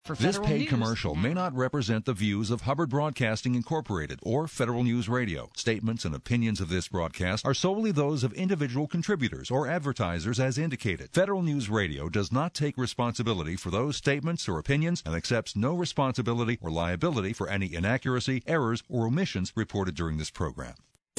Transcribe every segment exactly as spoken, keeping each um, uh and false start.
For This Federal paid News. commercial may not represent the views of Hubbard Broadcasting Incorporated or Federal News Radio. Statements and opinions of this broadcast are solely those of individual contributors or advertisers as indicated. Federal News Radio does not take responsibility for those statements or opinions and accepts no responsibility or liability for any inaccuracy, errors, or omissions reported during this program.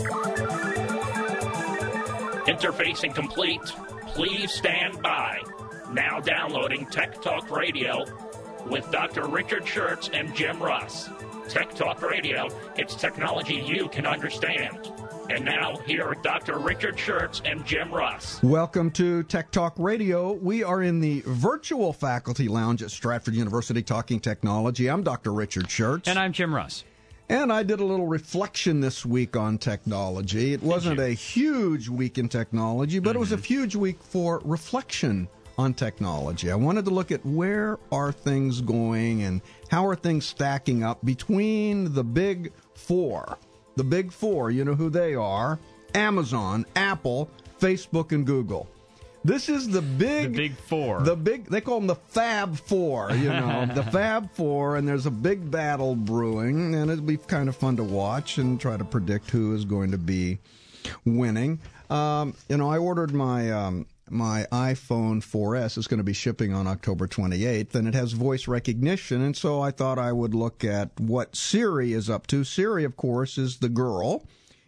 Interfacing complete. Please stand by. Now downloading Tech Talk Radio with Doctor Richard Schertz and Jim Russ. Tech Talk Radio, it's technology you can understand. And now, here are Doctor Richard Schertz and Jim Russ. Welcome to Tech Talk Radio. We are in the virtual faculty lounge at Stratford University talking technology. I'm Doctor Richard Schertz. And I'm Jim Russ. And I did a little reflection this week on technology. It wasn't a huge week in technology, but mm-hmm. it was a huge week for reflection on technology. I wanted to look at where are things going and how are things stacking up between the big four. The big four, you know who they are: Amazon, Apple, Facebook, and Google. This is the big... The big four. The big, they call them the Fab Four, you know, the Fab Four, and there's a big battle brewing, and it'll be kind of fun to watch and try to predict who is going to be winning. Um, you know, I ordered my... Um, My iPhone four S is going to be shipping on October twenty-eighth, and it has voice recognition, and so I thought I would look at what Siri is up to. Siri, of course, is the girl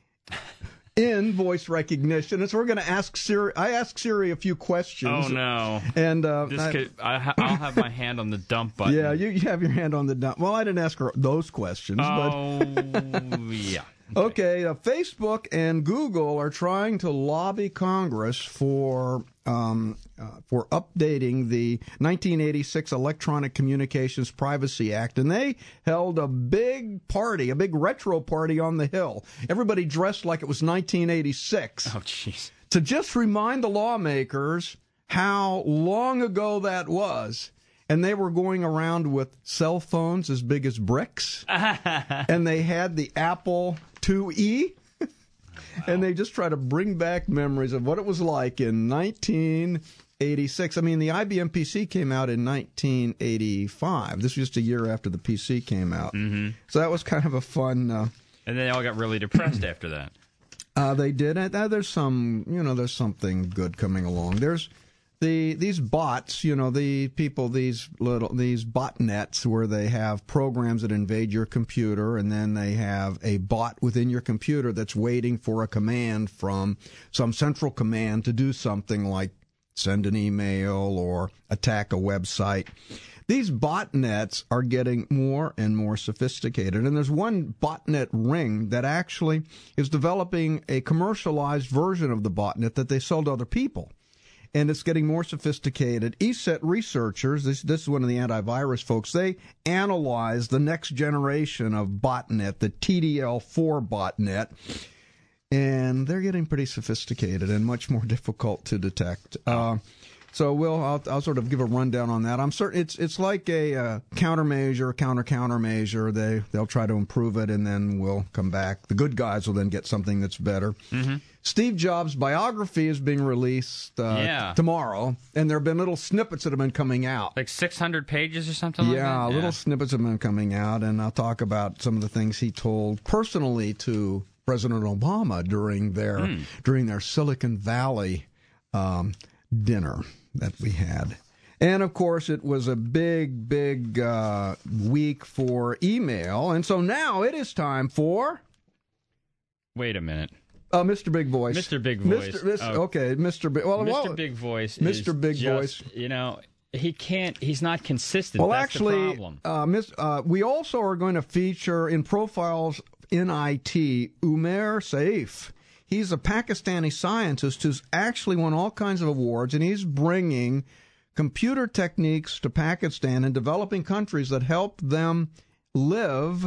in voice recognition, and so we're going to ask Siri. I asked Siri a few questions. Oh, no. And uh, this I, could, I ha- I'll have my hand on the dump button. Yeah, you, you have your hand on the dump. Well, I didn't ask her those questions. Oh, but yeah. Okay, uh, Facebook and Google are trying to lobby Congress for um, uh, for updating the nineteen eighty-six Electronic Communications Privacy Act, and they held a big party, a big retro party on the Hill. Everybody dressed like it was nineteen eighty-six. Oh, jeez. To just remind the lawmakers how long ago that was. And they were going around with cell phones as big as bricks. And they had the Apple two E. Wow. And they just try to bring back memories of what it was like in nineteen eighty-six. I mean, the I B M P C came out in nineteen eighty-five. This was just a year after the P C came out. Mm-hmm. So that was kind of a fun... Uh, and they all got really depressed after that. Uh, they did. Uh, there's some, you know, there's something good coming along. There's... The, these bots, you know, the people, these little, these botnets where they have programs that invade your computer, and then they have a bot within your computer that's waiting for a command from some central command to do something like send an email or attack a website. These botnets are getting more and more sophisticated, and there's one botnet ring that actually is developing a commercialized version of the botnet that they sell to other people. And it's getting more sophisticated. E S E T researchers, this, this is one of the antivirus folks, they analyzed the next generation of botnet, the T D L four botnet, and they're getting pretty sophisticated and much more difficult to detect. Uh, so we'll, I'll, I'll sort of give a rundown on that. I'm certain it's it's like a uh, countermeasure, counter countermeasure. They they'll try to improve it, and then we'll come back. The good guys will then get something that's better. Mm-hmm. Steve Jobs' biography is being released uh, yeah. tomorrow, and there have been little snippets that have been coming out. Like six hundred pages or something like yeah, that? Yeah, little snippets have been coming out, and I'll talk about some of the things he told personally to President Obama during their mm. during their Silicon Valley um, dinner that we had. And, of course, it was a big, big uh, week for email, and so now it is time for... Wait a minute. Uh, Mister Big Voice. Mister Big Voice. Mister Mister Oh. Okay, Mister Big. Well, Mister well, Big Voice. Mister Is Big just, Voice. You know, he can't. He's not consistent. Well, That's actually, the problem. uh, Miss, uh, we also are going to feature in Profiles in I T Umair Saif. He's a Pakistani scientist who's actually won all kinds of awards, and he's bringing computer techniques to Pakistan and developing countries that help them live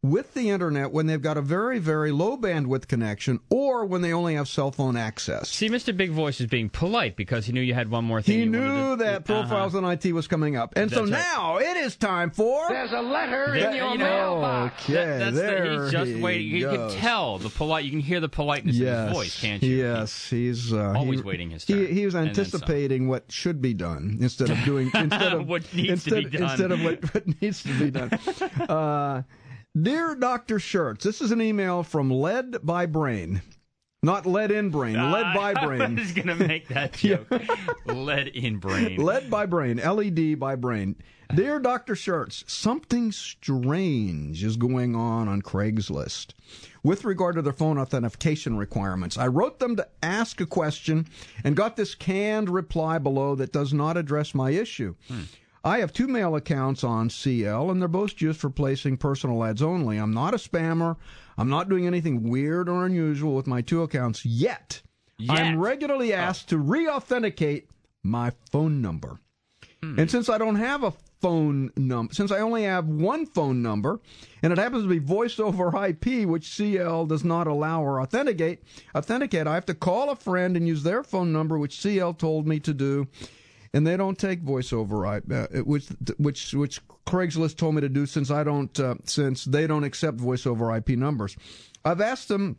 with the internet when they've got a very, very low bandwidth connection or when they only have cell phone access. See, Mister Big Voice is being polite because he knew you had one more thing. He you knew to, that Profiles uh-huh. on I T was coming up. And That's so right. now it is time for... There's a letter There- in your you know, mailbox. Okay, That- that's there the, he's just he waiting. You goes. can tell the polite. You can hear the politeness yes, in his voice, can't you? Yes, he's uh, Always he, waiting his He, turn. he was And then some. anticipating what should be done instead of doing instead of What needs to instead, be done. instead of what, what needs to be done. Uh, Dear Doctor Schertz, this is an email from Led by Brain. Not lead in brain, led by brain. I was going to make that joke. Lead in brain. Led by brain, L E D by brain. Dear Doctor Schertz, something strange is going on on Craigslist with regard to their phone authentication requirements. I wrote them to ask a question and got this canned reply below that does not address my issue. Hmm. I have two mail accounts on C L, and they're both used for placing personal ads only. I'm not a spammer. I'm not doing anything weird or unusual with my two accounts yet. Yet. I'm regularly asked to re-authenticate my phone number. Hmm. And since I don't have a phone number, since I only have one phone number, and it happens to be voice over I P, which C L does not allow or authenticate, authenticate, I have to call a friend and use their phone number, which C L told me to do. And they don't take voice over I P, uh, which which which Craigslist told me to do since I don't uh, since they don't accept voice over I P numbers. I've asked them.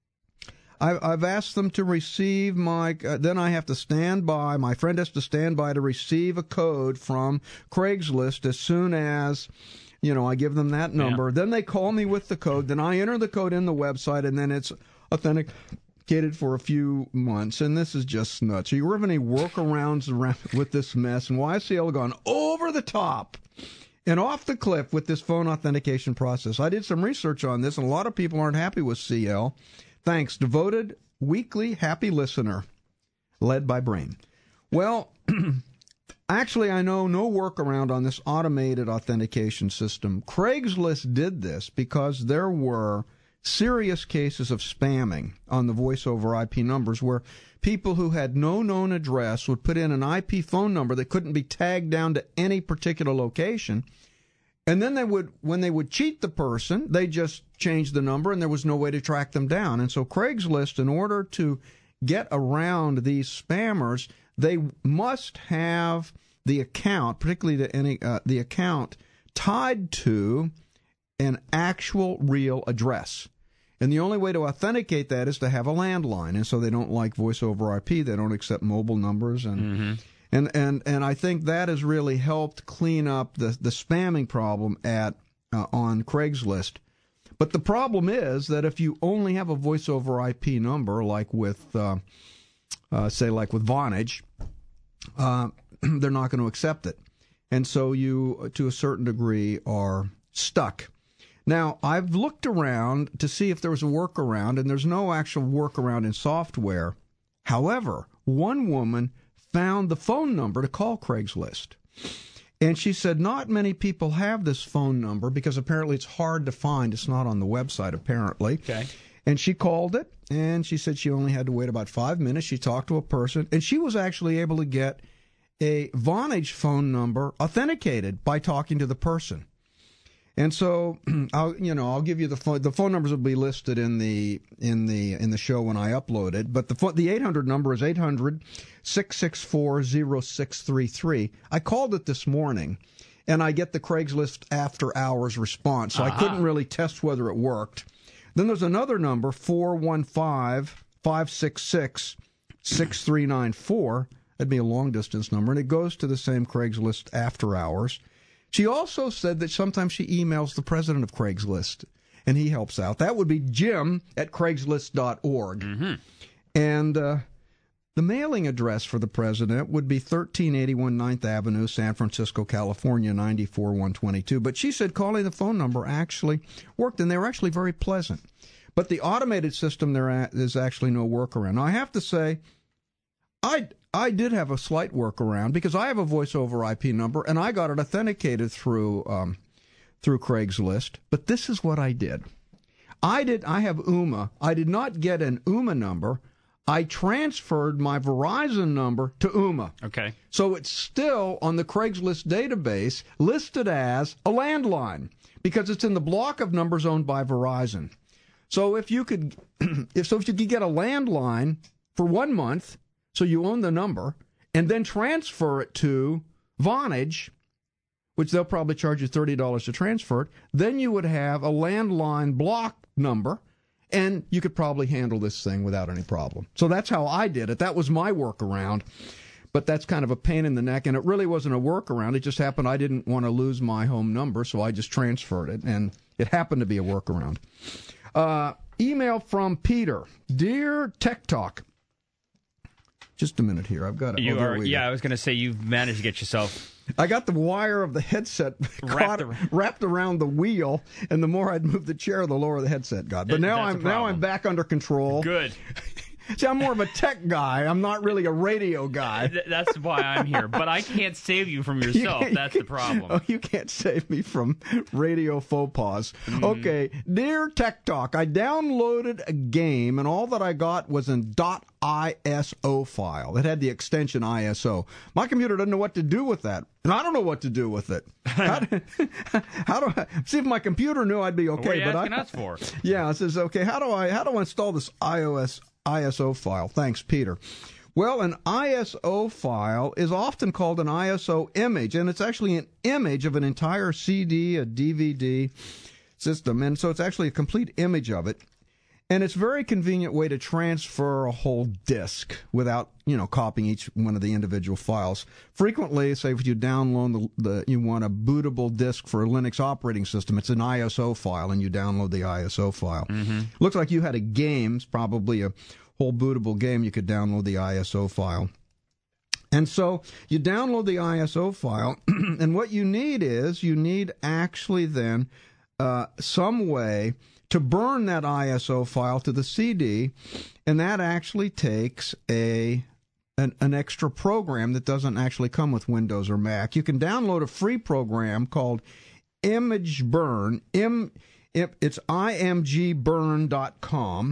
I, I've asked them to receive my. Uh, then I have to stand by. My friend has to stand by to receive a code from Craigslist as soon as, you know, I give them that number. Yeah. Then they call me with the code. Then I enter the code in the website, and then it's authentic. For a few months, and this is just nuts. Are you having any workarounds around with this mess? And why has C L gone over the top and off the cliff with this phone authentication process? I did some research on this, and a lot of people aren't happy with C L. Thanks, devoted weekly happy listener, led by Brain. Well, actually, I know no workaround on this automated authentication system. Craigslist did this because there were serious cases of spamming on the voice over I P numbers where people who had no known address would put in an I P phone number that couldn't be tagged down to any particular location. And then they would, when they would cheat the person, they just changed the number and there was no way to track them down. And so Craigslist, in order to get around these spammers, they must have the account, particularly the, any, uh, the account, tied to an actual real address. And the only way to authenticate that is to have a landline. And so they don't like voice over I P. They don't accept mobile numbers. And mm-hmm. and, and, and I think that has really helped clean up the, the spamming problem at uh, on Craigslist. But the problem is that if you only have a voice over I P number, like with, uh, uh, say, like with Vonage, uh, they're not going to accept it. And so you, to a certain degree, are stuck. Now, I've looked around to see if there was a workaround, and there's no actual workaround in software. However, one woman found the phone number to call Craigslist. And she said not many people have this phone number because apparently it's hard to find. It's not on the website, apparently. Okay. And she called it, and she said she only had to wait about five minutes. She talked to a person, and she was actually able to get a Vonage phone number authenticated by talking to the person. And so, I'll you know I'll give you the phone. The phone numbers will be listed in the in the in the show when I upload it. But the the eight hundred number is eight hundred, six six four, zero six three three. I called it this morning, and I get the Craigslist after hours response. So uh-huh. I couldn't really test whether it worked. Then there's another number, four one five, five six six, six three nine four. That'd be a long distance number, and it goes to the same Craigslist after hours. She also said that sometimes she emails the president of Craigslist, and he helps out. That would be Jim at Craigslist dot org. Mm-hmm. And uh, the mailing address for the president would be thirteen eighty-one ninth Avenue, San Francisco, California, nine four one two two. But she said calling the phone number actually worked, and they were actually very pleasant. But the automated system, there is actually no workaround. Now, I have to say, I I did have a slight workaround because I have a voice over I P number and I got it authenticated through um, through Craigslist. But this is what I did. I did. I have U M A. I did not get an U M A number. I transferred my Verizon number to Ooma. Okay. So it's still on the Craigslist database listed as a landline because it's in the block of numbers owned by Verizon. So if you could, if so, if you could get a landline for one month, so you own the number, and then transfer it to Vonage, which they'll probably charge you thirty dollars to transfer it, then you would have a landline block number. And you could probably handle this thing without any problem. So that's how I did it. That was my workaround. But that's kind of a pain in the neck. And it really wasn't a workaround. It just happened I didn't want to lose my home number, so I just transferred it. And it happened to be a workaround. Uh, email from Peter. Dear Tech Talk. Just a minute here. I've got it. You oh, are, yeah, go. I was going to say you've managed to get yourself... I got the wire of the headset Wrapped caught, around. wrapped around the wheel, and the more I'd move the chair, the lower the headset got. But now That's a I'm now problem. I'm back under control. Good. See, I'm more of a tech guy. I'm not really a radio guy. Th- That's why I'm here. But I can't save you from yourself. You- That's the problem. Oh, you can't save me from radio faux pas. Mm-hmm. Okay, dear Tech Talk, I downloaded a game, and all that I got was an .iso file. It had the extension I S O. My computer doesn't know what to do with that, and I don't know what to do with it. How do, how do I see if my computer knew I'd be okay? What are you but asking I, us for? Yeah, it says okay. How do I how do I install this iOS I S O file? Thanks, Peter. Well, an I S O file is often called an I S O image, and it's actually an image of an entire C D, a D V D system, and so it's actually a complete image of it. And it's a very convenient way to transfer a whole disk without, you know, copying each one of the individual files. Frequently, say if you download the, the you want a bootable disk for a Linux operating system, it's an I S O file, and you download the I S O file. Mm-hmm. Looks like you had a game, it's probably a whole bootable game. You could download the I S O file. And so you download the I S O file, and what you need is you need actually then uh, some way to burn that I S O file to the C D, and that actually takes a an, an extra program that doesn't actually come with Windows or Mac. You can download a free program called Image Burn. M, it's I M G burn dot com.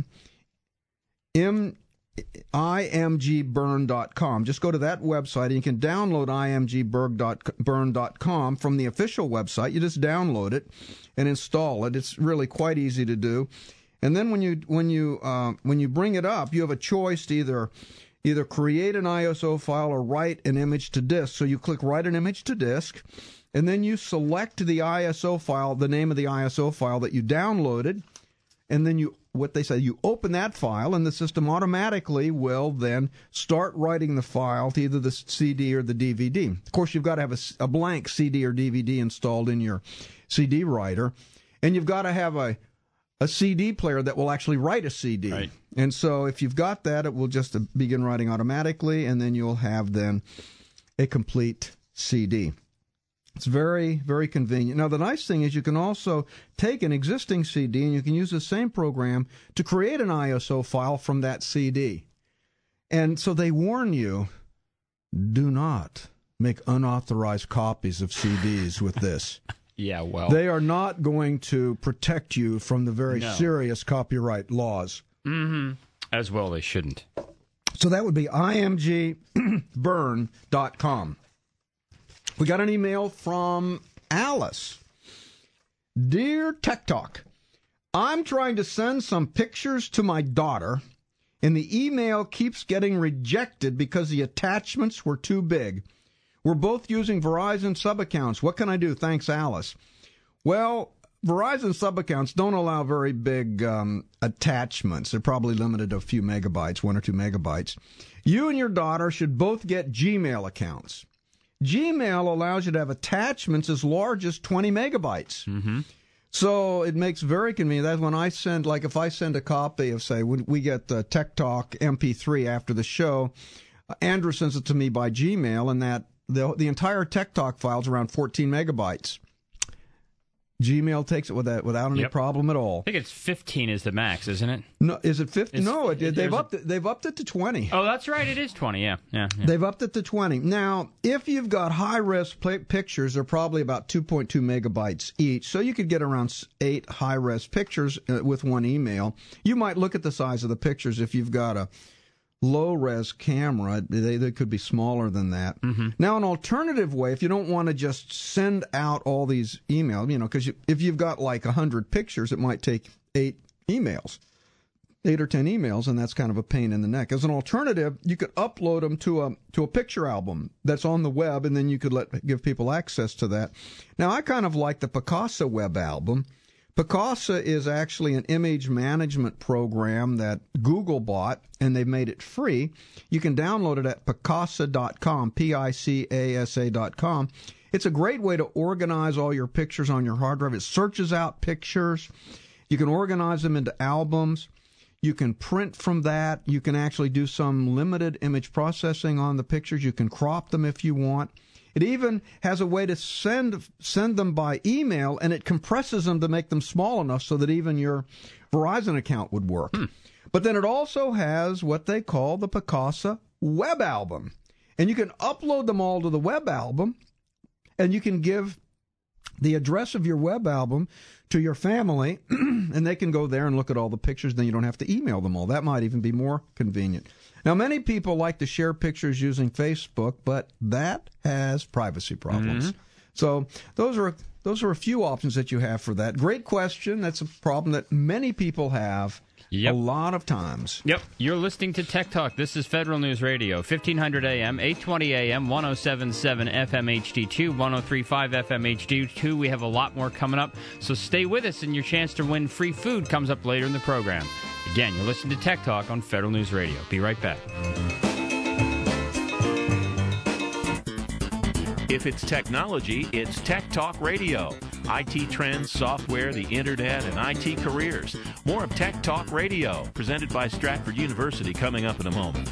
M, I M G burn dot com. Just go to that website, and you can download I M G burn dot com from the official website. You just download it and install it. It's really quite easy to do. And then when you when you uh, when you bring it up, you have a choice to either either create an I S O file or write an image to disk. So you click Write an Image to Disk, and then you select the I S O file, the name of the I S O file that you downloaded, and then you what they say, you open that file, and the system automatically will then start writing the file to either the C D or the D V D. Of course, you've got to have a, a blank C D or D V D installed in your C D writer, and you've got to have a, a C D player that will actually write a C D. Right. And so if you've got that, it will just begin writing automatically, and then you'll have then a complete C D. It's very, very convenient. Now, the nice thing is you can also take an existing C D and you can use the same program to create an I S O file from that C D. And so they warn you, do not make unauthorized copies of C Ds with this. Yeah, well. They are not going to protect you from the very No. serious copyright laws. Mm-hmm. As well, they shouldn't. So that would be I M G burn dot com. We got an email from Alice. Dear Tech Talk, I'm trying to send some pictures to my daughter, and the email keeps getting rejected because the attachments were too big. We're both using Verizon sub-accounts. What can I do? Thanks, Alice. Well, Verizon sub-accounts don't allow very big um, attachments. They're probably limited to a few megabytes, one or two megabytes. You and your daughter should both get Gmail accounts. Gmail allows you to have attachments as large as twenty megabytes. Mm-hmm. So it makes very convenient. That's when I send, like if I send a copy of, say, when we get the Tech Talk M P three after the show, Andrew sends it to me by Gmail, and that the, the entire Tech Talk file is around fourteen megabytes. Gmail takes it without, without any Yep. problem at all. I think it's fifteen is the max, isn't it? No, is it fifty? It's- No, it, it- they've there's a- upped it, they've upped it to twenty. Oh, that's right. It is twenty. Yeah, yeah. yeah. They've upped it to twenty. Now, if you've got high-res pl- pictures, they're probably about two point two megabytes each, so you could get around s- eight high-res pictures uh, with one email. You might look at the size of the pictures if you've got a low-res camera. They, they could be smaller than that. Mm-hmm. Now, an alternative way, if you don't want to just send out all these emails, you know, because you, if you've got like one hundred pictures, it might take eight emails, eight or ten emails, and that's kind of a pain in the neck. As an alternative, you could upload them to a to a picture album that's on the web, and then you could let give people access to that. Now, I kind of like the Picasa web album. Picasa is actually an image management program that Google bought, and they've made it free. You can download it at picasa dot com, P I C A S A dot com. It's a great way to organize all your pictures on your hard drive. It searches out pictures. You can organize them into albums. You can print from that. You can actually do some limited image processing on the pictures. You can crop them if you want. It even has a way to send send them by email, and it compresses them to make them small enough so that even your Verizon account would work. Hmm. But then it also has what they call the Picasa web album. And you can upload them all to the web album, and you can give the address of your web album to your family, and they can go there and look at all the pictures. Then you don't have to email them all. That might even be more convenient. Now, many people like to share pictures using Facebook, but that has privacy problems. Mm-hmm. So those are those are a few options that you have for that. Great question. That's a problem that many people have. Yep. A lot of times. Yep. You're listening to Tech Talk. This is Federal News Radio, fifteen hundred A M, eight twenty A M, one oh seven point seven F M H D two, one oh three point five F M H D two. We have a lot more coming up, so stay with us, and your chance to win free food comes up later in the program. Again, you're listening to Tech Talk on Federal News Radio. Be right back. If it's technology, it's Tech Talk Radio. I T trends, software, the internet, and I T careers. More of Tech Talk Radio, presented by Stratford University, coming up in a moment.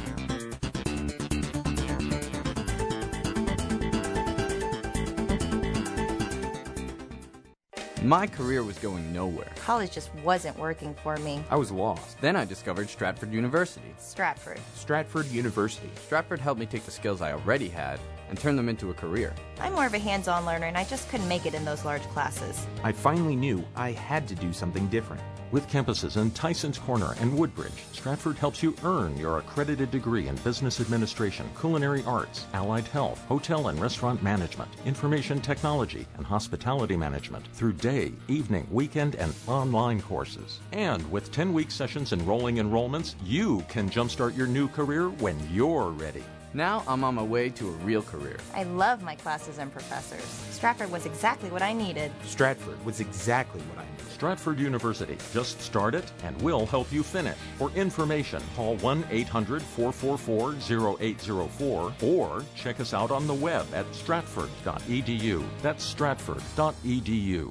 My career was going nowhere. College just wasn't working for me. I was lost. Then I discovered Stratford University. Stratford. Stratford University. Stratford helped me take the skills I already had and turn them into a career. I'm more of a hands-on learner, and I just couldn't make it in those large classes. I finally knew I had to do something different. With campuses in Tysons Corner and Woodbridge, Stratford helps you earn your accredited degree in business administration, culinary arts, allied health, hotel and restaurant management, information technology, and hospitality management through day, evening, weekend, and online courses. And with ten-week sessions and rolling enrollments, you can jumpstart your new career when you're ready. Now I'm on my way to a real career. I love my classes and professors. Stratford was exactly what I needed. Stratford was exactly what I needed. Stratford University. Just start it, and we'll help you finish. For information, call one eight hundred, four four four, oh eight oh four or check us out on the web at stratford dot e d u. That's stratford dot e d u.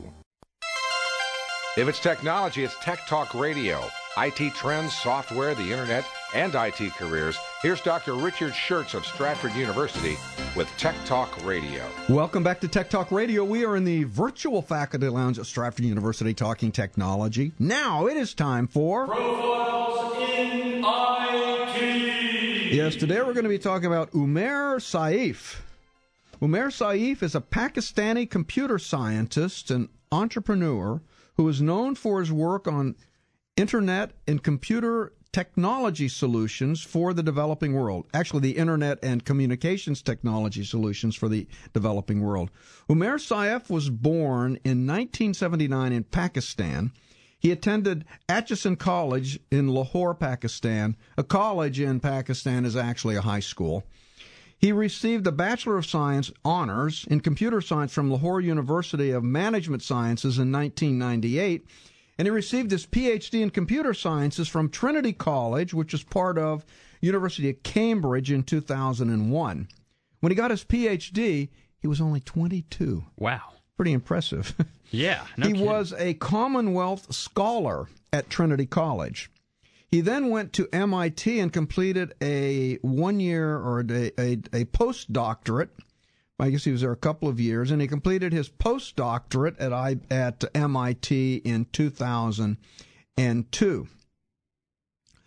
If it's technology, it's Tech Talk Radio. I T trends, software, the internet, and I T careers. Here's Doctor Richard Schertz of Stratford University with Tech Talk Radio. Welcome back to Tech Talk Radio. We are in the virtual faculty lounge at Stratford University talking technology. Now it is time for Profiles in I T. Yes, today we're going to be talking about Umair Saif. Umair Saif is a Pakistani computer scientist and entrepreneur who is known for his work on Internet and computer technology solutions for the developing world. Actually, the Internet and communications technology solutions for the developing world. Umair Saif was born in nineteen seventy-nine in Pakistan. He attended Atchison College in Lahore, Pakistan. A college in Pakistan is actually a high school. He received a Bachelor of Science honors in computer science from Lahore University of Management Sciences in nineteen ninety-eight. And he received his P H D in computer sciences from Trinity College, which is part of University of Cambridge, in two thousand one. When he got his P H D, he was only twenty-two. Wow. Pretty impressive. Yeah. No he kidding. was a Commonwealth Scholar at Trinity College. He then went to M I T and completed a one-year or a, a, a postdoctorate. I guess he was there a couple of years, and he completed his postdoctorate at, I, at M I T in two thousand two.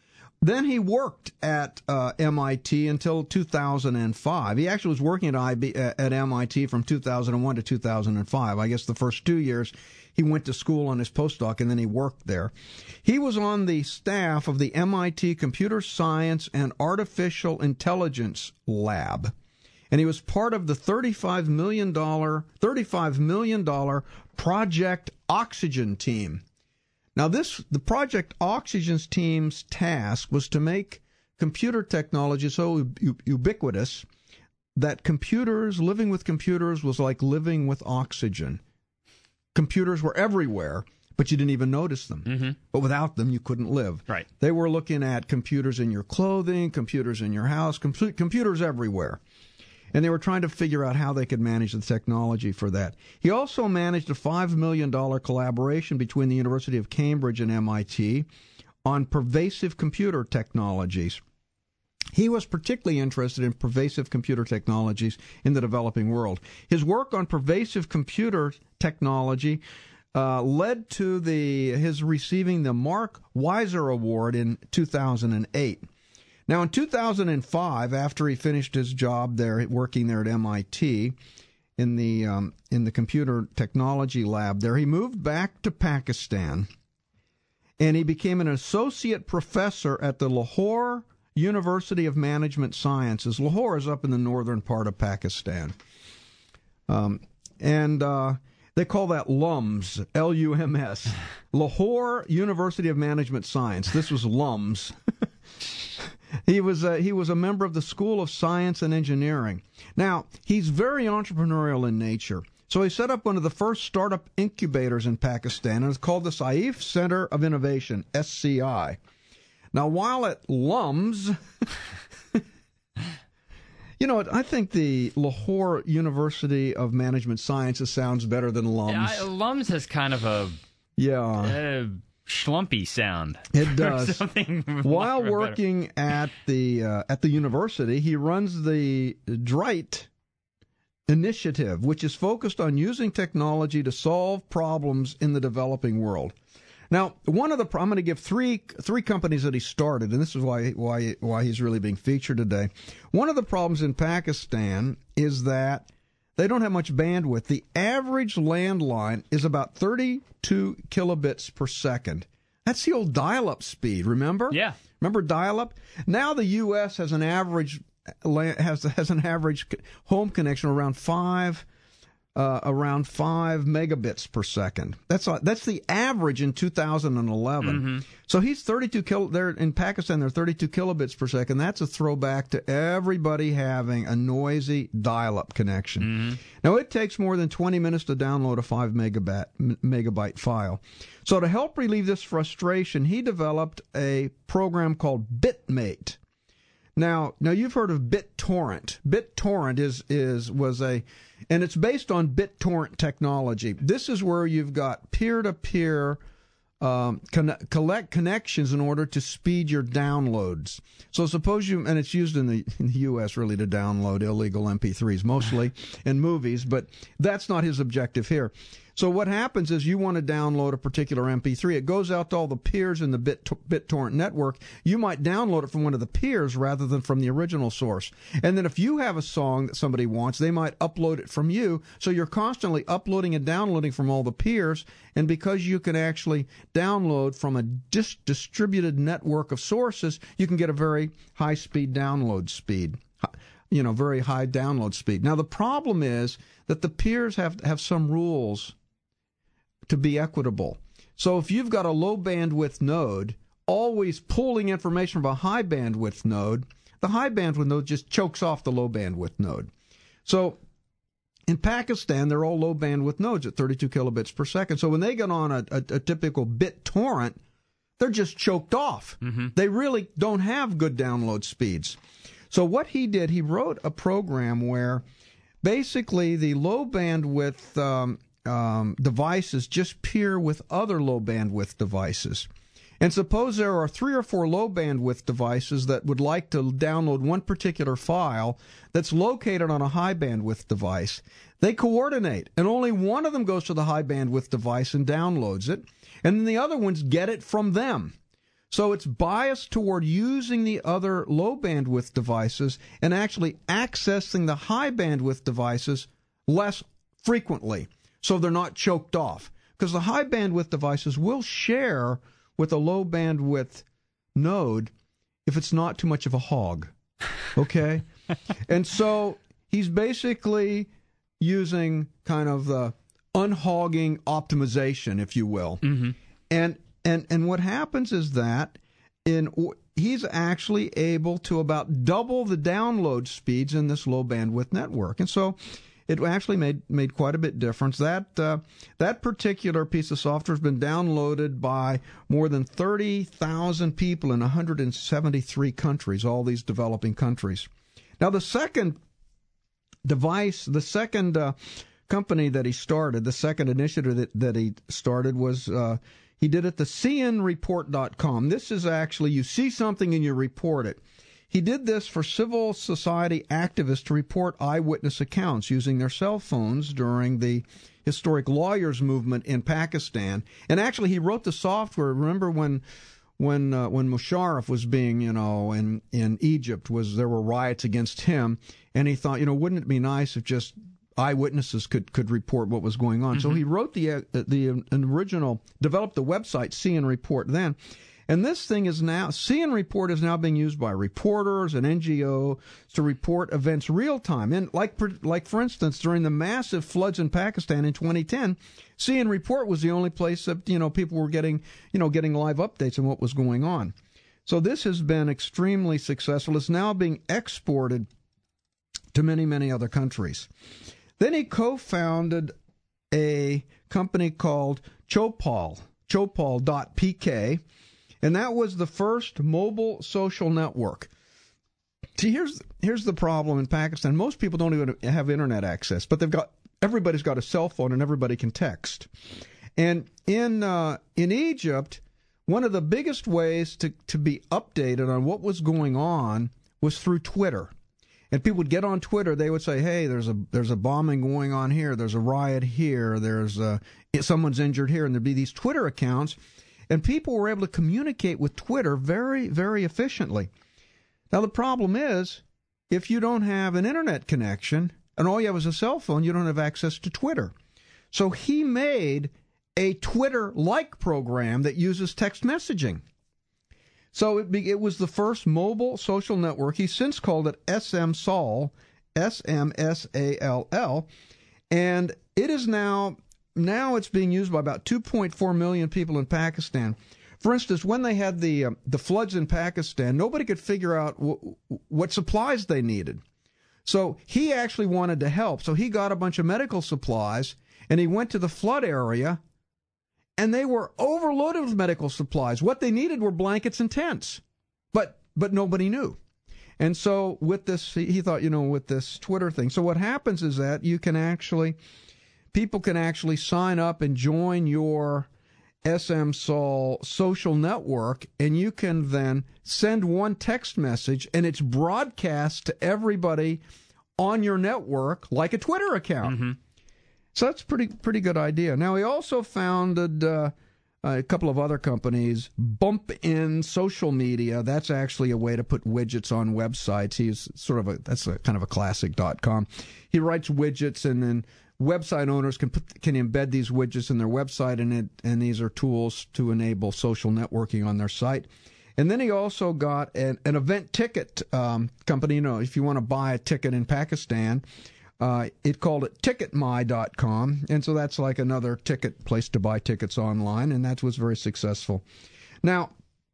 then he worked at uh, M I T until two thousand five. He actually was working at, I B, at M I T from two thousand one to two thousand five. I guess the first two years he went to school on his postdoc, and then he worked there. He was on the staff of the M I T Computer Science and Artificial Intelligence Lab, and he was part of the thirty-five million dollars thirty-five million dollars Project Oxygen team. Now, this the Project Oxygen's team's task was to make computer technology so u- ubiquitous that computers, living with computers was like living with oxygen. Computers were everywhere, but you didn't even notice them. Mm-hmm. But without them, you couldn't live. Right. They were looking at computers in your clothing, computers in your house, com- computers everywhere. And they were trying to figure out how they could manage the technology for that. He also managed a five million dollars collaboration between the University of Cambridge and M I T on pervasive computer technologies. He was particularly interested in pervasive computer technologies in the developing world. His work on pervasive computer technology uh, led to the his receiving the Mark Weiser Award in two thousand eight. Now, in two thousand five, after he finished his job there, working there at M I T in the um, in the computer technology lab there, he moved back to Pakistan, and he became an associate professor at the Lahore University of Management Sciences. Lahore is up in the northern part of Pakistan, um, and uh, they call that LUMS, L U M S, Lahore University of Management Science. This was LUMS. He was a, he was a member of the School of Science and Engineering. Now, he's very entrepreneurial in nature. So he set up one of the first startup incubators in Pakistan, and it's called the Saif Center of Innovation, S C I. Now, while at LUMS, you know, I think the Lahore University of Management Sciences sounds better than LUMS. Yeah, LUMS has kind of a... Yeah. Uh, schlumpy sound. It does. While working at the uh, at the university, he runs the DRITE initiative, which is focused on using technology to solve problems in the developing world. Now, one of the I'm going to give three three companies that he started, and this is why why why he's really being featured today. One of the problems in Pakistan is that they don't have much bandwidth. The average landline is about thirty-two kilobits per second. That's the old dial-up speed, remember? Yeah. Remember dial-up? Now the U S has an average has has an average home connection around five uh, around five megabits per second. That's that's the average in two thousand eleven. Mm-hmm. So he's thirty-two kil. There in Pakistan, they're thirty-two kilobits per second. That's a throwback to everybody having a noisy dial-up connection. Mm-hmm. Now it takes more than twenty minutes to download a five megabyte megabyte file. So to help relieve this frustration, he developed a program called Bitmate. Now, now you've heard of BitTorrent. BitTorrent is is was a, and it's based on BitTorrent technology. This is where you've got peer-to-peer um, con- collect connections in order to speed your downloads. So suppose you, and it's used in the, in the U S really to download illegal M P threes mostly and movies, but that's not his objective here. So what happens is you want to download a particular M P three. It goes out to all the peers in the Bit, BitTorrent network. You might download it from one of the peers rather than from the original source. And then if you have a song that somebody wants, they might upload it from you. So you're constantly uploading and downloading from all the peers. And because you can actually download from a dis- distributed network of sources, you can get a very high-speed download speed. You know, very high download speed. Now, the problem is that the peers have have some rules to be equitable. So if you've got a low bandwidth node always pulling information from a high bandwidth node, the high bandwidth node just chokes off the low bandwidth node. So in Pakistan, they're all low bandwidth nodes at thirty-two kilobits per second. So when they get on a, a, a typical BitTorrent, they're just choked off. Mm-hmm. They really don't have good download speeds. So what he did, he wrote a program where basically the low bandwidth um, um, devices just peer with other low bandwidth devices. And suppose there are three or four low bandwidth devices that would like to download one particular file that's located on a high bandwidth device. They coordinate, and only one of them goes to the high bandwidth device and downloads it, and then the other ones get it from them. So it's biased toward using the other low bandwidth devices and actually accessing the high bandwidth devices less frequently, so they're not choked off. Because the high bandwidth devices will share with a low bandwidth node if it's not too much of a hog. Okay? And so he's basically using kind of the unhogging optimization, if you will. Mm-hmm. And and and what happens is that in he's actually able to about double the download speeds in this low bandwidth network. And so it actually made made quite a bit difference. That uh, that particular piece of software has been downloaded by more than thirty thousand people in one hundred seventy-three countries, all these developing countries. Now, the second device, the second uh, company that he started, the second initiative that, that he started was uh, he did it the C N report dot com. This is actually, you see something and you report it. He did this for civil society activists to report eyewitness accounts using their cell phones during the historic lawyers movement in Pakistan. And actually, he wrote the software. Remember when when uh, when Musharraf was being, you know, in, in Egypt, was there were riots against him, and he thought, you know, wouldn't it be nice if just eyewitnesses could, could report what was going on? Mm-hmm. So he wrote the uh, the original, developed the website C N Report then. And this thing is now, C N Report is now being used by reporters and N G Os to report events real time. And like, like for instance, during the massive floods in Pakistan in twenty ten, C N Report was the only place that, you know, people were getting, you know, getting live updates on what was going on. So this has been extremely successful. It's now being exported to many, many other countries. Then he co-founded a company called Chopal, chopal dot p k. And that was the first mobile social network. See, here's here's the problem in Pakistan. Most people don't even have internet access, but they've got everybody's got a cell phone and everybody can text. And in uh, in Egypt, one of the biggest ways to, to be updated on what was going on was through Twitter. And people would get on Twitter. They would say, "Hey, there's a there's a bombing going on here. There's a riot here. There's a, someone's injured here." And there'd be these Twitter accounts. And people were able to communicate with Twitter very, very efficiently. Now, the problem is, if you don't have an internet connection and all you have is a cell phone, you don't have access to Twitter. So he made a Twitter-like program that uses text messaging. So it, be, it was the first mobile social network. He's since called it S M S A L L, S M S A L L, and it is now... Now it's being used by about two point four million people in Pakistan. For instance, when they had the uh, the floods in Pakistan, nobody could figure out w- what supplies they needed. So he actually wanted to help. So he got a bunch of medical supplies, and he went to the flood area, and they were overloaded with medical supplies. What they needed were blankets and tents, but but nobody knew. And so with this, he thought, you know, with this Twitter thing. So what happens is that you can actually... People can actually sign up and join your S M S A L L social network, and you can then send one text message, and it's broadcast to everybody on your network like a Twitter account. Mm-hmm. So that's a pretty, pretty good idea. Now, he also founded uh, a couple of other companies. Bump In Social Media, that's actually a way to put widgets on websites. He's sort of a, that's a kind of a classic dot com. He writes widgets, and then website owners can put, can embed these widgets in their website, and it, and these are tools to enable social networking on their site. And then he also got an, an event ticket um, company. You know, if you want to buy a ticket in Pakistan, uh, it called it ticket my dot com, and so that's like another ticket place to buy tickets online, and that was very successful. Now,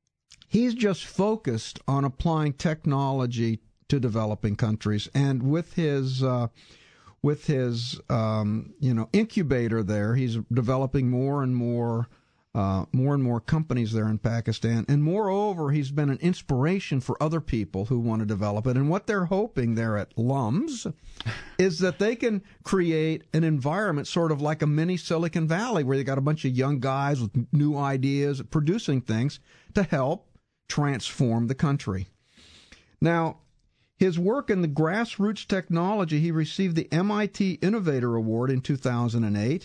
he's just focused on applying technology to developing countries, and with his uh, With his, um, you know, incubator there, he's developing more and more, uh, more and more companies there in Pakistan. And moreover, he's been an inspiration for other people who want to develop it. And what they're hoping there at L U M S is that they can create an environment sort of like a mini Silicon Valley, where they got a bunch of young guys with new ideas producing things to help transform the country. Now, his work in the grassroots technology, he received the M I T Innovator Award in two thousand eight.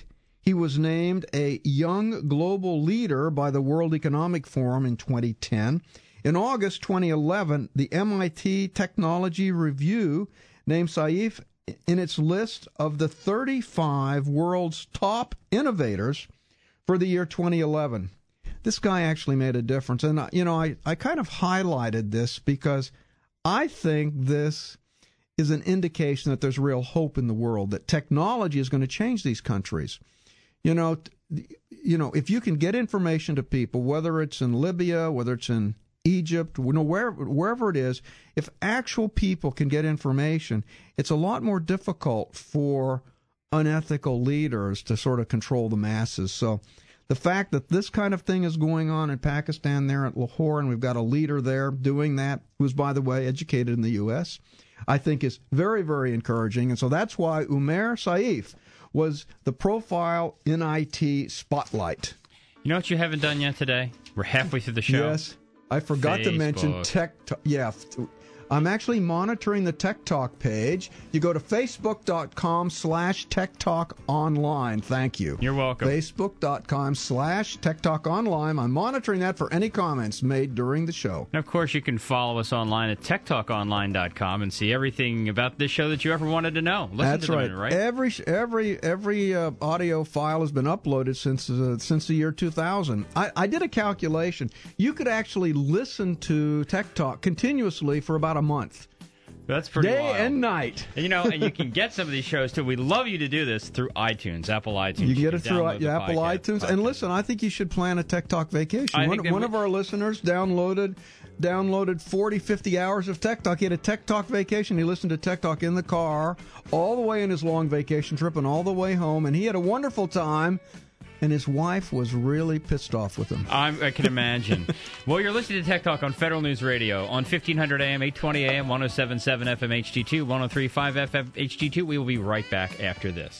He was named a Young Global Leader by the World Economic Forum in twenty ten. In August twenty eleven, the M I T Technology Review named Saif in its list of the thirty-five world's top innovators for the year twenty eleven. This guy actually made a difference. And, you know, I, I kind of highlighted this because I think this is an indication that there's real hope in the world, that technology is going to change these countries. You know, you know, if you can get information to people, whether it's in Libya, whether it's in Egypt, you know, wherever, wherever it is, if actual people can get information, it's a lot more difficult for unethical leaders to sort of control the masses. So the fact that this kind of thing is going on in Pakistan there at Lahore, and we've got a leader there doing that, who's, by the way, educated in the U S, I think is very, very encouraging. And so that's why Umair Saif was the Profile in I T Spotlight. You know what you haven't done yet today? We're halfway through the show. Yes. I forgot Facebook. to mention Tech Talk. Yeah. I'm actually monitoring the Tech Talk page. You go to facebook.com slash Tech Talk Online. Thank you. You're welcome. Facebook.com slash Tech Talk Online. I'm monitoring that for any comments made during the show. And, of course, you can follow us online at tech talk online dot com and see everything about this show that you ever wanted to know. Listen That's to right. Them, right? Every every every uh, audio file has been uploaded since uh, since the year two thousand. I, I did a calculation. You could actually listen to Tech Talk continuously for about a month. That's pretty Day wild. and night. And, you know, and you can get some of these shows, too. We love you to do this through iTunes, Apple iTunes. You can get it through download the Apple podcast, iTunes. podcast. And listen, I think you should plan a Tech Talk vacation. I One, think that one we- of our listeners downloaded downloaded forty, fifty hours of Tech Talk. He had a Tech Talk vacation. He listened to Tech Talk in the car all the way in his long vacation trip and all the way home. And he had a wonderful time. And his wife was really pissed off with him. I'm, I can imagine. Well, you're listening to Tech Talk on Federal News Radio on fifteen hundred A M, eight twenty A M, ten seventy-seven F M H D two, ten thirty-five F M H D two. We will be right back after this.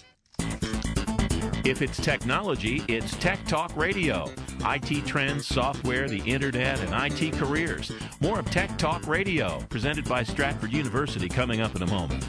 If it's technology, it's Tech Talk Radio. I T trends, software, the internet, and I T careers. More of Tech Talk Radio, presented by Stratford University, coming up in a moment.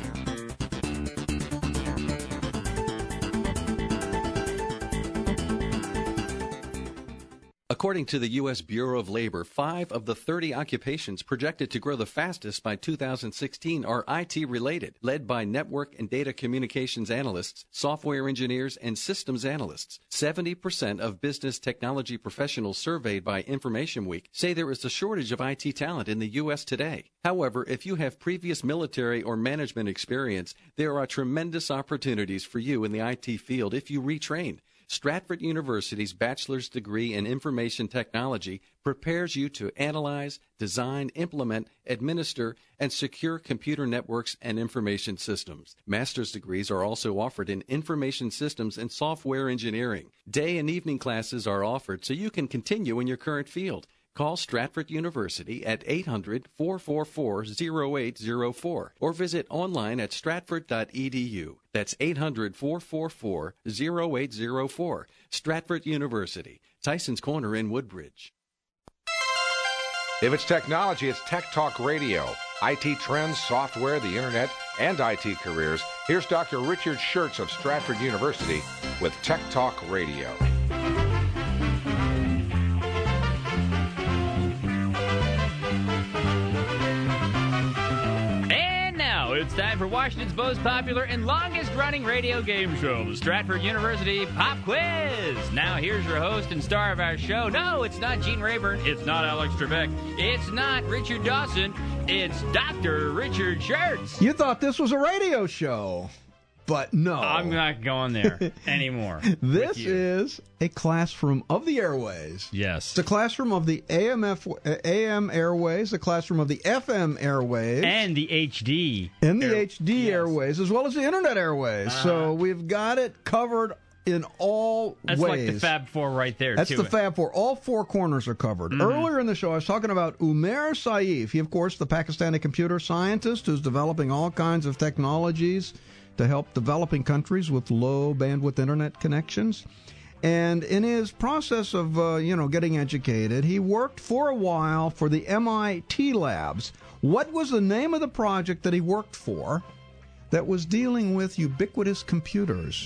According to the U S Bureau of Labor, five of the thirty occupations projected to grow the fastest by two thousand sixteen are I T-related, led by network and data communications analysts, software engineers, and systems analysts. seventy percent of business technology professionals surveyed by Information Week say there is a shortage of I T talent in the U S today. However, if you have previous military or management experience, there are tremendous opportunities for you in the I T field if you retrain. Stratford University's bachelor's degree in information technology prepares you to analyze, design, implement, administer, and secure computer networks and information systems. Master's degrees are also offered in information systems and software engineering. Day and evening classes are offered so you can continue in your current field. Call Stratford University at eight hundred, four four four, zero eight zero four or visit online at stratford dot e d u. That's eight hundred, four four four, zero eight zero four. Stratford University, Tyson's Corner in Woodbridge. If it's technology, it's Tech Talk Radio. I T trends, software, the internet, and I T careers. Here's Doctor Richard Schertz of Stratford University with Tech Talk Radio. It's time for Washington's most popular and longest-running radio game show, the Stratford University Pop Quiz. Now, here's your host and star of our show. No, it's not Gene Rayburn. It's not Alex Trebek. It's not Richard Dawson. It's Doctor Richard Schertz. You thought this was a radio show, but no. I'm not going there anymore. This is a classroom of the airways. Yes. It's a classroom of the A M F, A M airways, a classroom of the F M airways. And the H D. And the Air- H D yes. airways, as well as the Internet airways. Uh-huh. So we've got it covered in all That's ways. like the Fab Four right there, That's too. the Fab Four. All four corners are covered. Mm-hmm. Earlier in the show, I was talking about Umair Saif. He, of course, the Pakistani computer scientist who's developing all kinds of technologies to help developing countries with low bandwidth internet connections. And in his process of, uh, you know, getting educated, he worked for a while for the M I T labs. What was the name of the project that he worked for that was dealing with ubiquitous computers?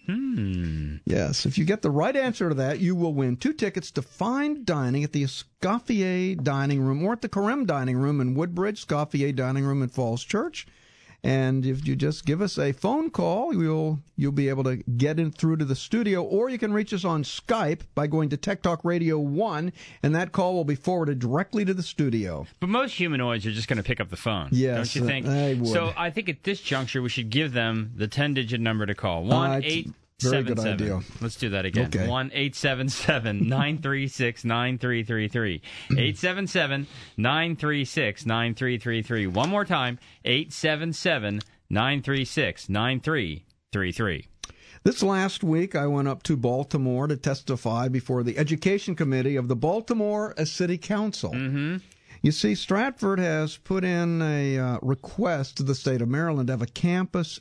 Hmm. Yes, if you get the right answer to that, you will win two tickets to fine dining at the Escoffier Dining Room or at the Carême Dining Room in Woodbridge, Escoffier Dining Room in Falls Church. And if you just give us a phone call, you'll you'll be able to get in through to the studio, or you can reach us on Skype by going to Tech Talk Radio one, and that call will be forwarded directly to the studio. But most humanoids are just going to pick up the phone, yes, don't you think? Uh, they would. So I think at this juncture we should give them the ten-digit number to call. One eight seven seven. Let's do that again. Okay. One eight seven seven nine three six nine three three three. Eight seven seven nine three six nine three three three. One more time. Eight seven seven nine three six nine three three three. This last week, I went up to Baltimore to testify before the Education Committee of the Baltimore City Council. Mm-hmm. You see, Stratford has put in a uh, request to the state of Maryland to have a campus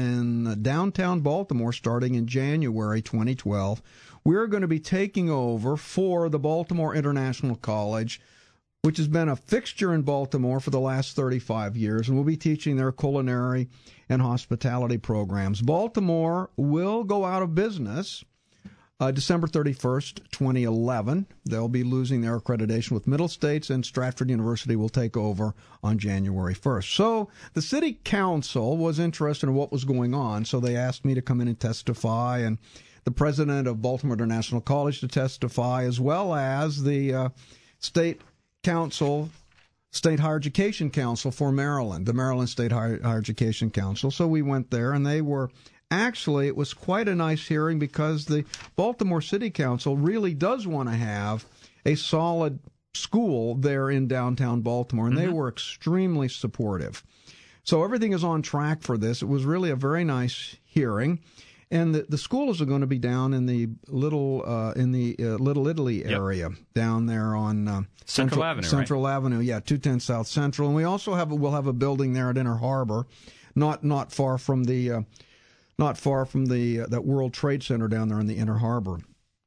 in downtown Baltimore starting in January twenty twelve. We're going to be taking over for the Baltimore International College, which has been a fixture in Baltimore for the last thirty-five years, and we'll be teaching their culinary and hospitality programs. Baltimore will go out of business uh, December thirty-first, twenty eleven. They'll be losing their accreditation with Middle States, and Stratford University will take over on January first. So the city council was interested in what was going on, so they asked me to come in and testify, and the president of Baltimore International College to testify, as well as the uh, state council, State Higher Education Council for Maryland, the Maryland State Higher, Higher Education Council. So we went there, and they were actually, it was quite a nice hearing because the Baltimore City Council really does want to have a solid school there in downtown Baltimore, and mm-hmm. they were extremely supportive. So everything is on track for this. It was really a very nice hearing. And the, the schools are going to be down in the little uh, in the uh, Little Italy area, yep. down there on uh, Central, Central Avenue. Central right? Avenue, yeah, two ten South Central, and we also have a, we'll have a building there at Inner Harbor, not not far from the uh, not far from the uh, that World Trade Center down there in the Inner Harbor.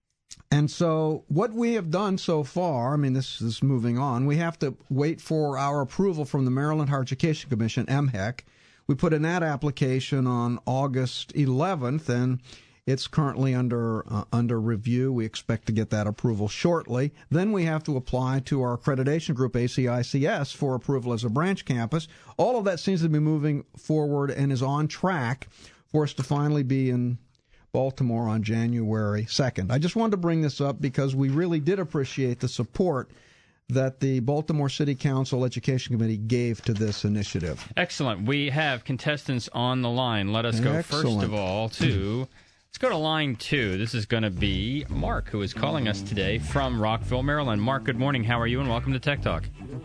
And so what we have done so far, I mean, this is moving on. We have to wait for our approval from the Maryland Higher Education Commission, M H E C. We put in that application on August eleventh, and it's currently under uh, under review. We expect to get that approval shortly. Then we have to apply to our accreditation group, A C I C S, for approval as a branch campus. All of that seems to be moving forward and is on track for us to finally be in Baltimore on January second. I just wanted to bring this up because we really did appreciate the support that the Baltimore City Council Education Committee gave to this initiative. Excellent. We have contestants on the line. Let us go Excellent. first of all to, let's go to line two. This is going to be Mark, who is calling us today from Rockville, Maryland. Mark, good morning. How are you, and welcome to Tech Talk.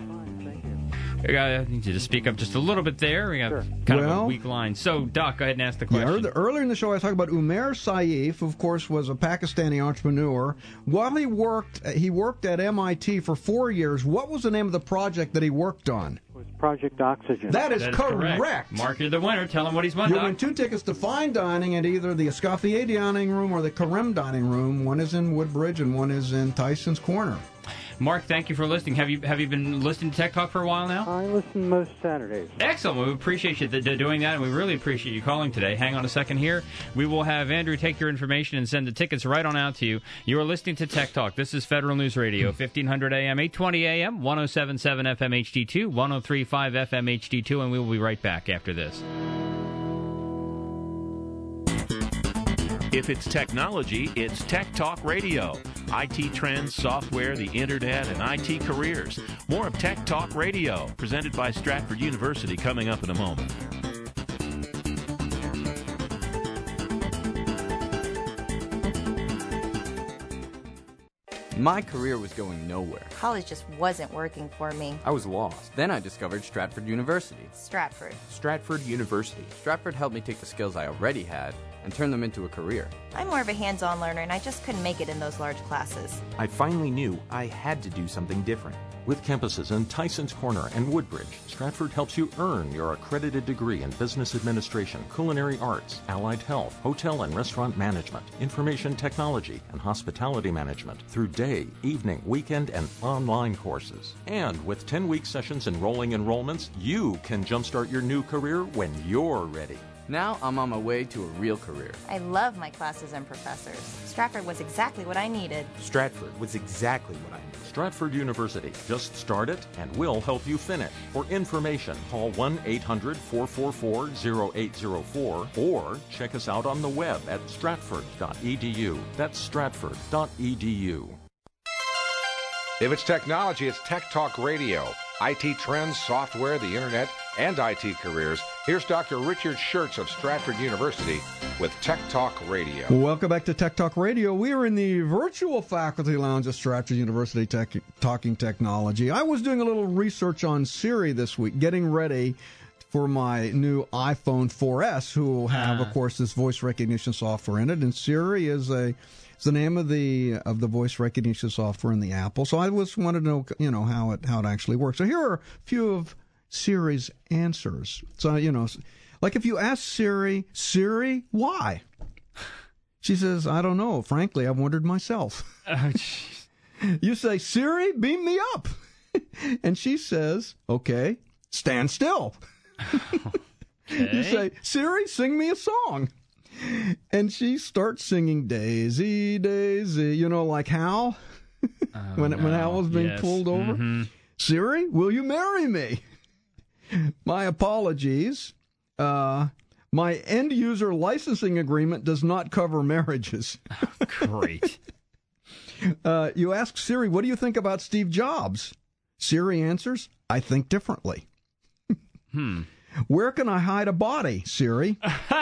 I need you to speak up just a little bit there. We have sure. kind well, of a weak line. So, Doc, go ahead and ask the question. Yeah, earlier in the show, I talked about Umair Saif, who, of course, was a Pakistani entrepreneur. While he worked, he worked at M I T for four years. What was the name of the project that he worked on? It was Project Oxygen. That is, that is correct. correct. Mark, you're the winner. Tell him what he's won, You Doc. win two tickets to fine dining at either the Escoffier Dining Room or the Carême Dining Room. One is in Woodbridge and one is in Tyson's Corner. Mark, thank you for listening. Have you have you been listening to Tech Talk for a while now? I listen most Saturdays. Excellent. Well, we appreciate you th- doing that, and we really appreciate you calling today. Hang on a second here. We will have Andrew take your information and send the tickets right on out to you. You are listening to Tech Talk. This is Federal News Radio, fifteen hundred A M, eight twenty A M, one oh seven point seven F M H D two, one oh three point five F M H D two, and we will be right back after this. If it's technology, it's Tech Talk Radio. I T trends, software, the internet, and I T careers. More of Tech Talk Radio, presented by Stratford University, coming up in a moment. My career was going nowhere. College just wasn't working for me. I was lost. Then I discovered Stratford University. Stratford. Stratford University. Stratford helped me take the skills I already had and turn them into a career. I'm more of a hands-on learner, and I just couldn't make it in those large classes. I finally knew I had to do something different. With campuses in Tyson's Corner and Woodbridge, Stratford helps you earn your accredited degree in business administration, culinary arts, allied health, hotel and restaurant management, information technology, and hospitality management through day, evening, weekend, and online courses. And with ten-week sessions and rolling enrollments, you can jumpstart your new career when you're ready. Now I'm on my way to a real career. I love my classes and professors. Stratford was exactly what I needed. Stratford was exactly what I needed. Stratford University. Just start it, and we'll help you finish. For information, call one eight hundred, four four four, zero eight zero four or check us out on the web at stratford dot e d u. That's stratford dot e d u. If it's technology, it's Tech Talk Radio. I T trends, software, the internet, and I T careers. Here's Doctor Richard Schertz of Stratford University with Tech Talk Radio. Welcome back to Tech Talk Radio. We are in the virtual faculty lounge at Stratford University Tech, talking technology. I was doing a little research on Siri this week, getting ready for my new iPhone four S, who will have, uh. of course, this voice recognition software in it. And Siri is a It's the name of the of the voice recognition software in the Apple. So I just wanted to know, you know, how it how it actually works. So here are a few of Siri's answers. So, you know, like if you ask Siri, Siri, why? She says, I don't know. Frankly, I've wondered myself. Oh, you say, Siri, beam me up. And she says, okay, stand still. Okay. You say, Siri, sing me a song. And she starts singing Daisy, Daisy, you know, like Hal, oh, when, no. when Hal was being yes. pulled over. Mm-hmm. Siri, will you marry me? My apologies. Uh, my end-user licensing agreement does not cover marriages. Oh, great. uh, you ask Siri, what do you think about Steve Jobs? Siri answers, I think differently. hmm. Where can I hide a body, Siri?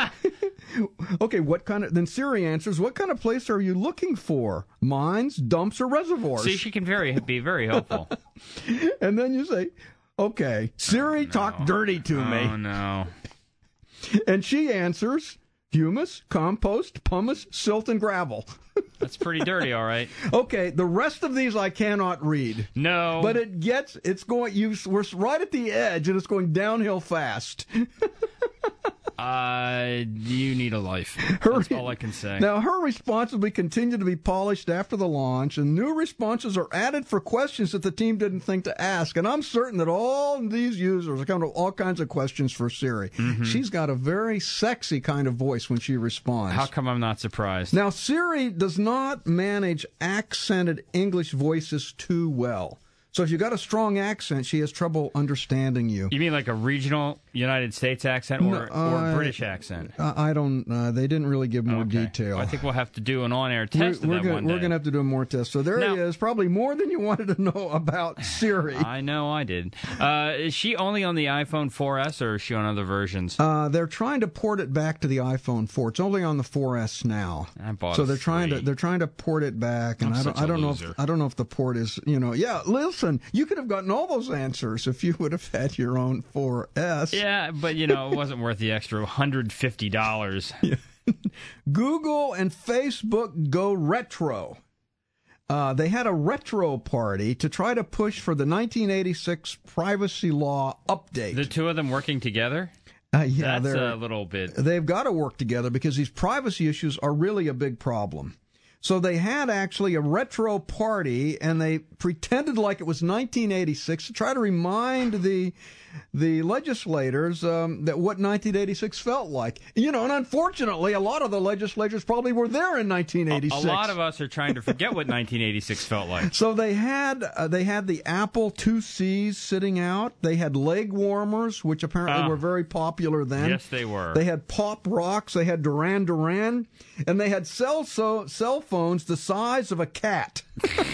Okay, what kind of... Then Siri answers, what kind of place are you looking for? Mines, dumps, or reservoirs? See, she can very be very helpful. And then you say, okay, Siri, oh, no. talk dirty to oh, me. Oh, no. And she answers, humus, compost, pumice, silt, and gravel. That's pretty dirty, all right. Okay, the rest of these I cannot read. No. But it gets, it's going, you, we're right at the edge, and it's going downhill fast. Uh, you need a life. That's her, all I can say. Now, her responses will continue to be polished after the launch, and new responses are added for questions that the team didn't think to ask. And I'm certain that all these users are coming up with all kinds of questions for Siri. Mm-hmm. She's got a very sexy kind of voice when she responds. How come I'm not surprised? Now, Siri does not manage accented English voices too well. So if you've got a strong accent, she has trouble understanding you. You mean like a regional United States accent or, no, uh, or British accent? I, I don't. Uh, they didn't really give more okay. detail. Well, I think we'll have to do an on-air test we're, of we're that gonna, one day. We're going to have to do a more test. So there now, he is. Probably more than you wanted to know about Siri. I know I did. Uh, is she only on the iPhone four S or is she on other versions? Uh, they're trying to port it back to the iPhone four. It's only on the four S now. I bought so they're three. trying to they're trying to port it back, and I'm I don't such I don't a know loser. if I don't know if the port is you know yeah. Listen, you could have gotten all those answers if you would have had your own four S. Yeah, but you know it wasn't worth the extra one hundred fifty dollars. Yeah. Google and Facebook go retro. Uh, they had a retro party to try to push for the nineteen eighty-six privacy law update. The two of them working together? Uh, yeah, That's they're a little bit. They've got to work together because these privacy issues are really a big problem. So they had actually a retro party, and they pretended like it was nineteen eighty-six to try to remind the the legislators um, that what nineteen eighty-six felt like. You know, and unfortunately, a lot of the legislators probably were there in nineteen eighty-six. A, a lot of us are trying to forget what nineteen eighty-six felt like. So they had uh, they had the Apple two C's sitting out. They had leg warmers, which apparently uh, were very popular then. Yes, they were. They had Pop Rocks. They had Duran Duran, and they had cell so cell phones the size of a cat.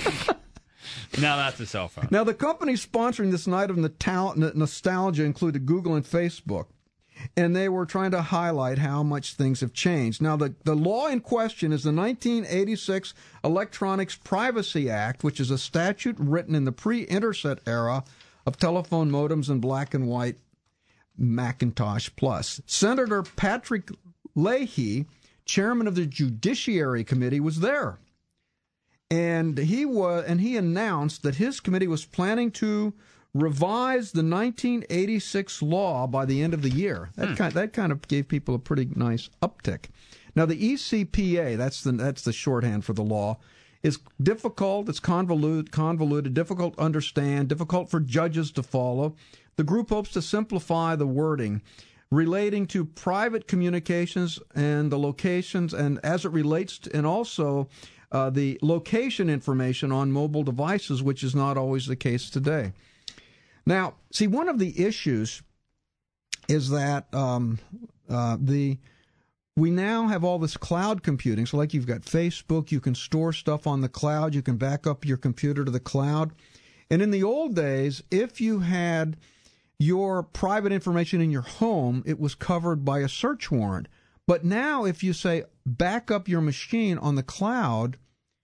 Now that's a cell phone. Now, the companies sponsoring this night of nostalgia included Google and Facebook, and they were trying to highlight how much things have changed. Now, the, the law in question is the nineteen eighty-six Electronics Privacy Act, which is a statute written in the pre-Internet era of telephone modems and black and white Macintosh Plus. Senator Patrick Leahy, chairman of the Judiciary Committee, was there. And he was, and he announced that his committee was planning to revise the nineteen eighty-six law by the end of the year. That hmm. kind, that kind of gave people a pretty nice uptick. Now, the E C P A, that's the that's the shorthand for the law, is difficult. It's convoluted, convoluted, difficult to understand, difficult for judges to follow. The group hopes to simplify the wording, relating to private communications and the locations, and as it relates to, and also uh, the location information on mobile devices, which is not always the case today. Now, see, one of the issues is that um, uh, the we now have all this cloud computing. So like you've got Facebook, you can store stuff on the cloud, you can back up your computer to the cloud. And in the old days, if you had your private information in your home, it was covered by a search warrant. But now if you say back up your machine on the cloud,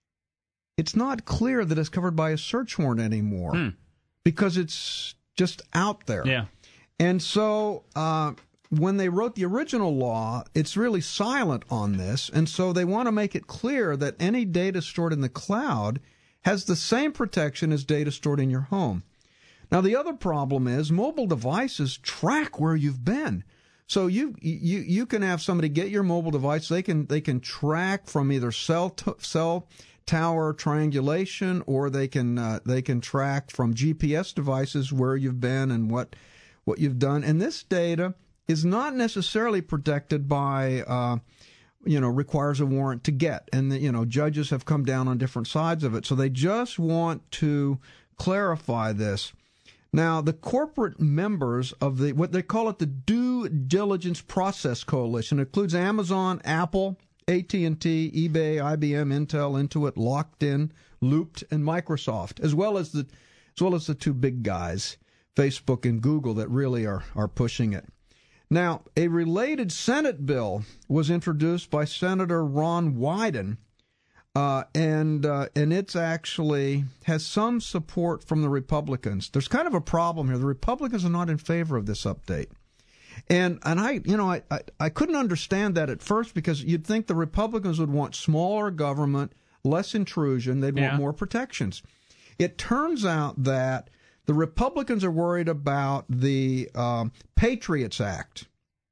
it's not clear that it's covered by a search warrant anymore hmm. because it's just out there. Yeah. And so uh, when they wrote the original law, it's really silent on this. And so they want to make it clear that any data stored in the cloud has the same protection as data stored in your home. Now, the other problem is mobile devices track where you've been. So you you you can have somebody get your mobile device. They can they can track from either cell to, cell tower triangulation, or they can uh, they can track from G P S devices where you've been and what what you've done. And this data is not necessarily protected by uh, you know requires a warrant to get. And the, you know judges have come down on different sides of it. So they just want to clarify this. Now, the corporate members of the, what they call it, the Due Diligence Process Coalition, includes Amazon, Apple, A T and T, eBay, I B M, Intel, Intuit, Locked-In, Looped, and Microsoft, as well as the as well as the two big guys, Facebook and Google, that really are, are pushing it. Now, a related Senate bill was introduced by Senator Ron Wyden, Uh, and uh, and it's actually has some support from the Republicans. There's kind of a problem here. The Republicans are not in favor of this update. And and I you know I, I, I couldn't understand that at first, because you'd think the Republicans would want smaller government, less intrusion, they'd want yeah. more protections. It turns out that the Republicans are worried about the um, Patriots Act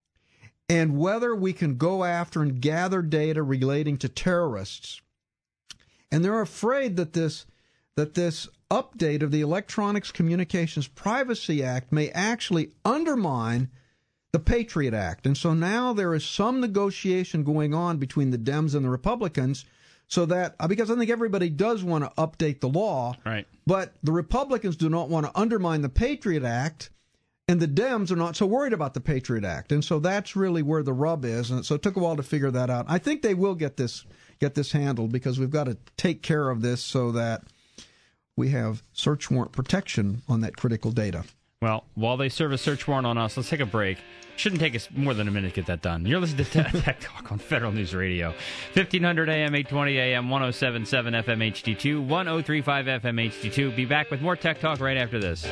and whether we can go after and gather data relating to terrorists. And they're afraid that this that this update of the Electronics Communications Privacy Act may actually undermine the Patriot Act. And so now there is some negotiation going on between the Dems and the Republicans, so that, because I think everybody does want to update the law, right. but the Republicans do not want to undermine the Patriot Act, and the Dems are not so worried about the Patriot Act. And so that's really where the rub is. And so it took a while to figure that out. I think they will get this get this handled, because we've got to take care of this so that we have search warrant protection on that critical data. Well, while they serve a search warrant on us, let's take a break. Shouldn't take us more than a minute to get that done. You're listening to Tech Talk on Federal News Radio. fifteen hundred A M, eight twenty A M, one oh seven point seven F M H D two, one oh three point five F M H D two. Be back with more Tech Talk right after this.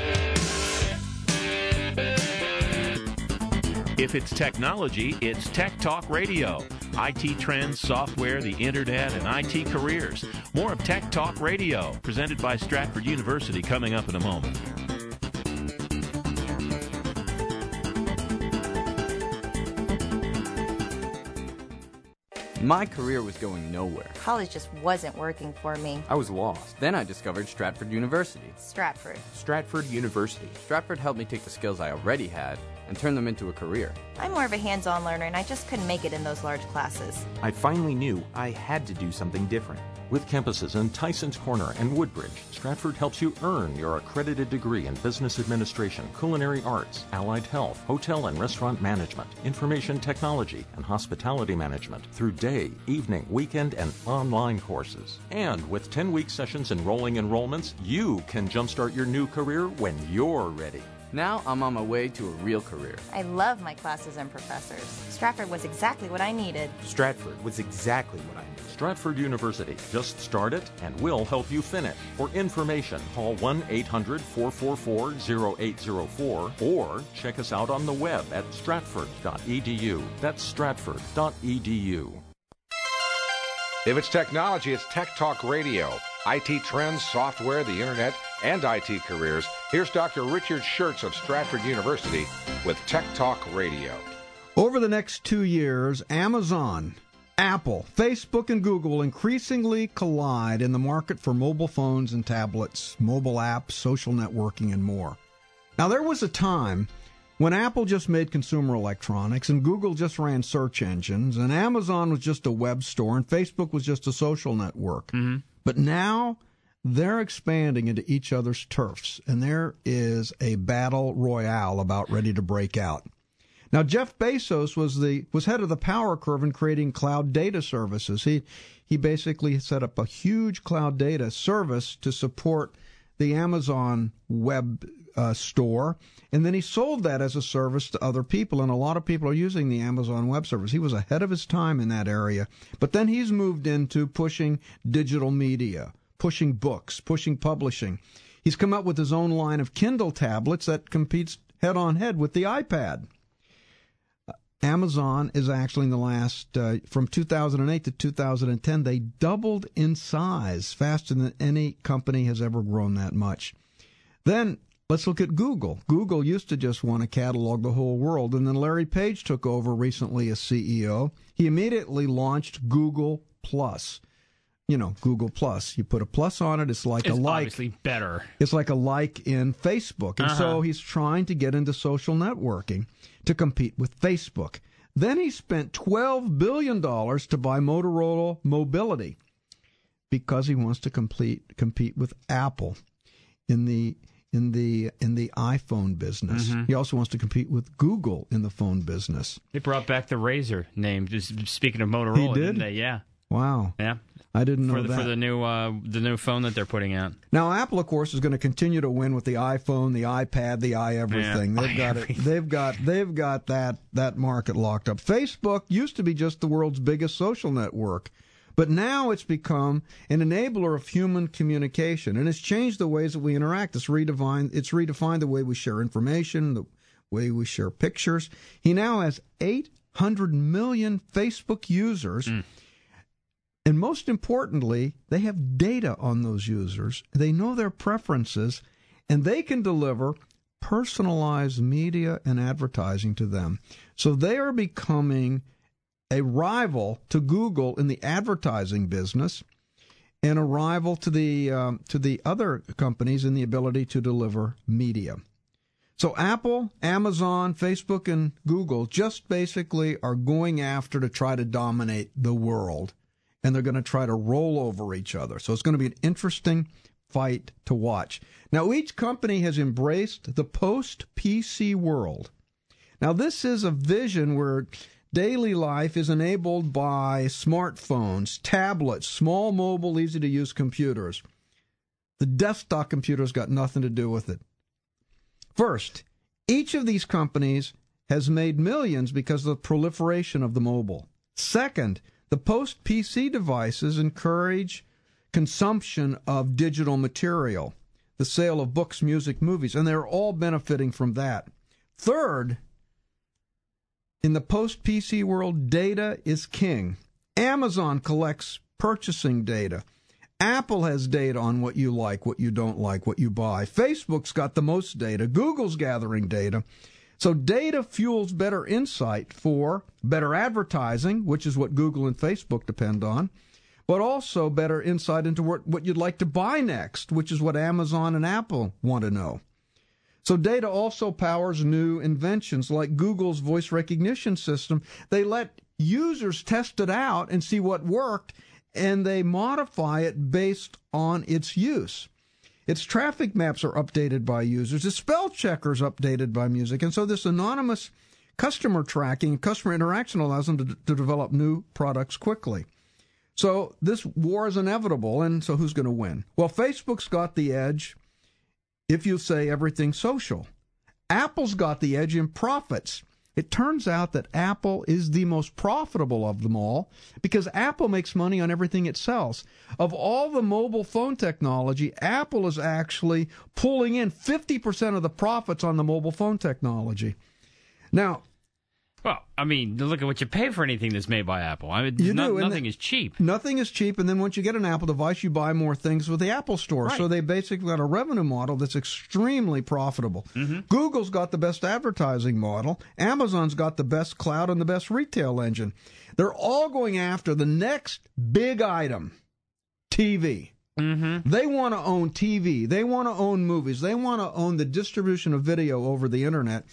If it's technology, it's Tech Talk Radio. I T trends, software, the internet, and I T careers. More of Tech Talk Radio, presented by Stratford University, coming up in a moment. My career was going nowhere. College just wasn't working for me. I was lost. Then I discovered Stratford University. Stratford. Stratford University. Stratford helped me take the skills I already had and turn them into a career. I'm more of a hands-on learner, and I just couldn't make it in those large classes. I finally knew I had to do something different. With campuses in Tysons Corner and Woodbridge, Stratford helps you earn your accredited degree in business administration, culinary arts, allied health, hotel and restaurant management, information technology, and hospitality management through day, evening, weekend, and online courses. And with ten-week sessions and rolling enrollments, you can jumpstart your new career when you're ready. Now I'm on my way to a real career. I love my classes and professors. Stratford was exactly what I needed. Stratford was exactly what I needed. Stratford University. Just start it, and we'll help you finish. For information, call one eight hundred, four four four, oh eight oh four or check us out on the web at stratford dot e d u. That's stratford dot e d u. If it's technology, it's Tech Talk Radio. I T trends, software, the internet, and I T careers. Here's Doctor Richard Schertz of Stratford University with Tech Talk Radio. Over the next two years, Amazon, Apple, Facebook, and Google will increasingly collide in the market for mobile phones and tablets, mobile apps, social networking, and more. Now, there was a time when Apple just made consumer electronics and Google just ran search engines and Amazon was just a web store and Facebook was just a social network. Mm-hmm. But now they're expanding into each other's turfs, and there is a battle royale about ready to break out. Now, Jeff Bezos was the was head of the power curve in creating cloud data services. He he basically set up a huge cloud data service to support the Amazon web uh, store, and then he sold that as a service to other people, and a lot of people are using the Amazon web service. He was ahead of his time in that area, but then he's moved into pushing digital media, pushing books, pushing publishing. He's come up with his own line of Kindle tablets that competes head-on-head with the iPad. Amazon is actually in the last, uh, from two thousand eight to two thousand ten, they doubled in size faster than any company has ever grown that much. Then let's look at Google. Google used to just want to catalog the whole world, and then Larry Page took over recently as C E O. He immediately launched Google Plus. You know, Google Plus. You put a plus on it, it's like it's a like. It's obviously better. It's like a like in Facebook. And uh-huh. so he's trying to get into social networking to compete with Facebook. Then he spent twelve billion dollars to buy Motorola Mobility because he wants to complete, compete with Apple in the in the in the iPhone business. Mm-hmm. He also wants to compete with Google in the phone business. They brought back the Razr name. Just speaking of Motorola, he did? didn't they? Yeah. Wow. Yeah. I didn't know for the, that. For the new uh, the new phone that they're putting out. Now, Apple, of course, is going to continue to win with the iPhone, the iPad, the i-everything. Yeah, they've got it. They've got they've got that that market locked up. Facebook used to be just the world's biggest social network, but now it's become an enabler of human communication, and it's changed the ways that we interact. It's redefined. It's redefined the way we share information, the way we share pictures. He now has eight hundred million Facebook users. Mm. And most importantly, they have data on those users. They know their preferences, and they can deliver personalized media and advertising to them. So they are becoming a rival to Google in the advertising business and a rival to the um, to the other companies in the ability to deliver media. So Apple, Amazon, Facebook, and Google just basically are going after to try to dominate the world. And they're going to try to roll over each other. So it's going to be an interesting fight to watch. Now, each company has embraced the post-P C world. Now, this is a vision where daily life is enabled by smartphones, tablets, small, mobile, easy-to-use computers. The desktop computer's got nothing to do with it. First, each of these companies has made millions because of the proliferation of the mobile. Second, the post-P C devices encourage consumption of digital material, the sale of books, music, movies, and they're all benefiting from that. Third, in the post-P C world, data is king. Amazon collects purchasing data. Apple has data on what you like, what you don't like, what you buy. Facebook's got the most data. Google's gathering data. So data fuels better insight for better advertising, which is what Google and Facebook depend on, but also better insight into what, what you'd like to buy next, which is what Amazon and Apple want to know. So data also powers new inventions like Google's voice recognition system. They let users test it out and see what worked, and they modify it based on its use. Its traffic maps are updated by users. Its spell checkers updated by music. And so this anonymous customer tracking, customer interaction allows them to, to develop new products quickly. So this war is inevitable, and so who's going to win? Well, Facebook's got the edge if you say everything's social. Apple's got the edge in profits. It turns out that Apple is the most profitable of them all because Apple makes money on everything it sells. Of all the mobile phone technology, Apple is actually pulling in fifty percent of the profits on the mobile phone technology. Now, well, I mean, look at what you pay for anything that's made by Apple. I mean, you no, do, nothing the, is cheap. Nothing is cheap, and then once you get an Apple device, you buy more things with the Apple Store. Right. So they basically got a revenue model that's extremely profitable. Mm-hmm. Google's got the best advertising model. Amazon's got the best cloud and the best retail engine. They're all going after the next big item, T V. Mm-hmm. They want to own T V. They want to own movies. They want to own the distribution of video over the Internet.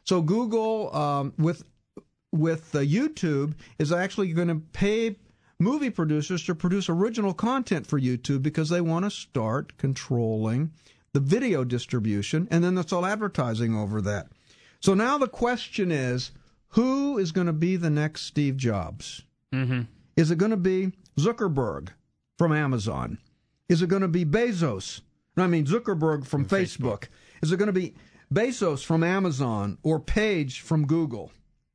So Google, um, with with uh, YouTube, is actually going to pay movie producers to produce original content for YouTube because they want to start controlling the video distribution, and then that's all advertising over that. So now the question is, who is going to be the next Steve Jobs? Mm-hmm. Is it going to be Zuckerberg from Amazon? Is it going to be Bezos? I mean, Zuckerberg from, from Facebook. Facebook. Is it going to be Bezos from Amazon or Page from Google?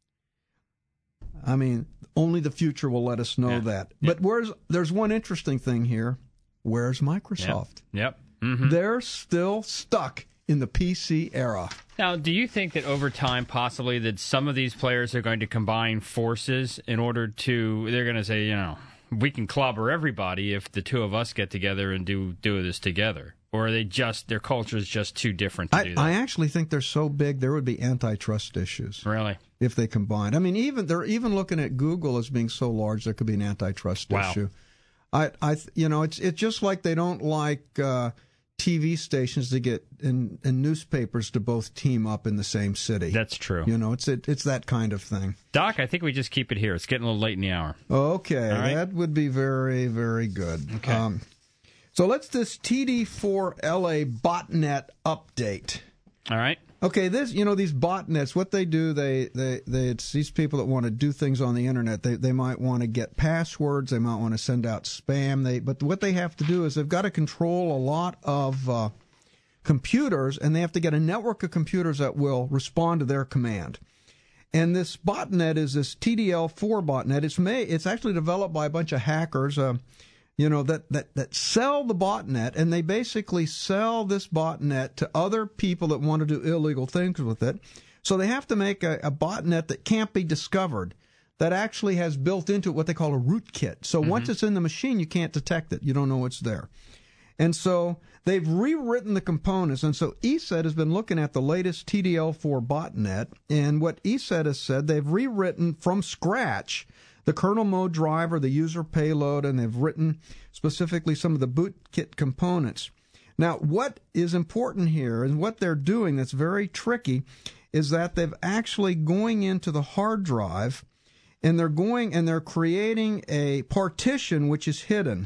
I mean, only the future will let us know yeah. that. Yep. But where's there's one interesting thing here. Where's Microsoft? Yep. yep. Mm-hmm. They're still stuck in the P C era. Now, do you think that over time, possibly, that some of these players are going to combine forces in order to, they're going to say, you know, we can clobber everybody if the two of us get together and do do this together? Or are they just, their culture is just too different to I, do that? I actually think they're so big there would be antitrust issues. Really? If they combined. I mean, even they're even looking at Google as being so large there could be an antitrust wow. issue. I, I, you know, it's it's just like they don't like uh, T V stations to get and, and newspapers to both team up in the same city. That's true. You know, it's it, it's that kind of thing. Doc, I think we just keep it here. It's getting a little late in the hour. Okay, right? That would be very, very good. Okay. Um, so let's this T D four L A botnet update. All right. Okay, this, you know, these botnets, what they do, they, they, they it's these people that want to do things on the internet. They, they might want to get passwords. They might want to send out spam. They, but what they have to do is they've got to control a lot of uh, computers, and they have to get a network of computers that will respond to their command. And this botnet is this T D L four botnet. It's may, it's actually developed by a bunch of hackers. Uh, You know, that, that, that sell the botnet, and they basically sell this botnet to other people that want to do illegal things with it. So they have to make a, a botnet that can't be discovered, that actually has built into it what they call a rootkit. So mm-hmm. once it's in the machine, you can't detect it. You don't know it's there. And so they've rewritten the components. And so E S E T has been looking at the latest T D L four botnet, and what E S E T has said, they've rewritten from scratch the kernel mode driver, the user payload, and they've written specifically some of the bootkit components. Now, what is important here and what they're doing that's very tricky is that they've actually going into the hard drive, and they're going and they're creating a partition which is hidden.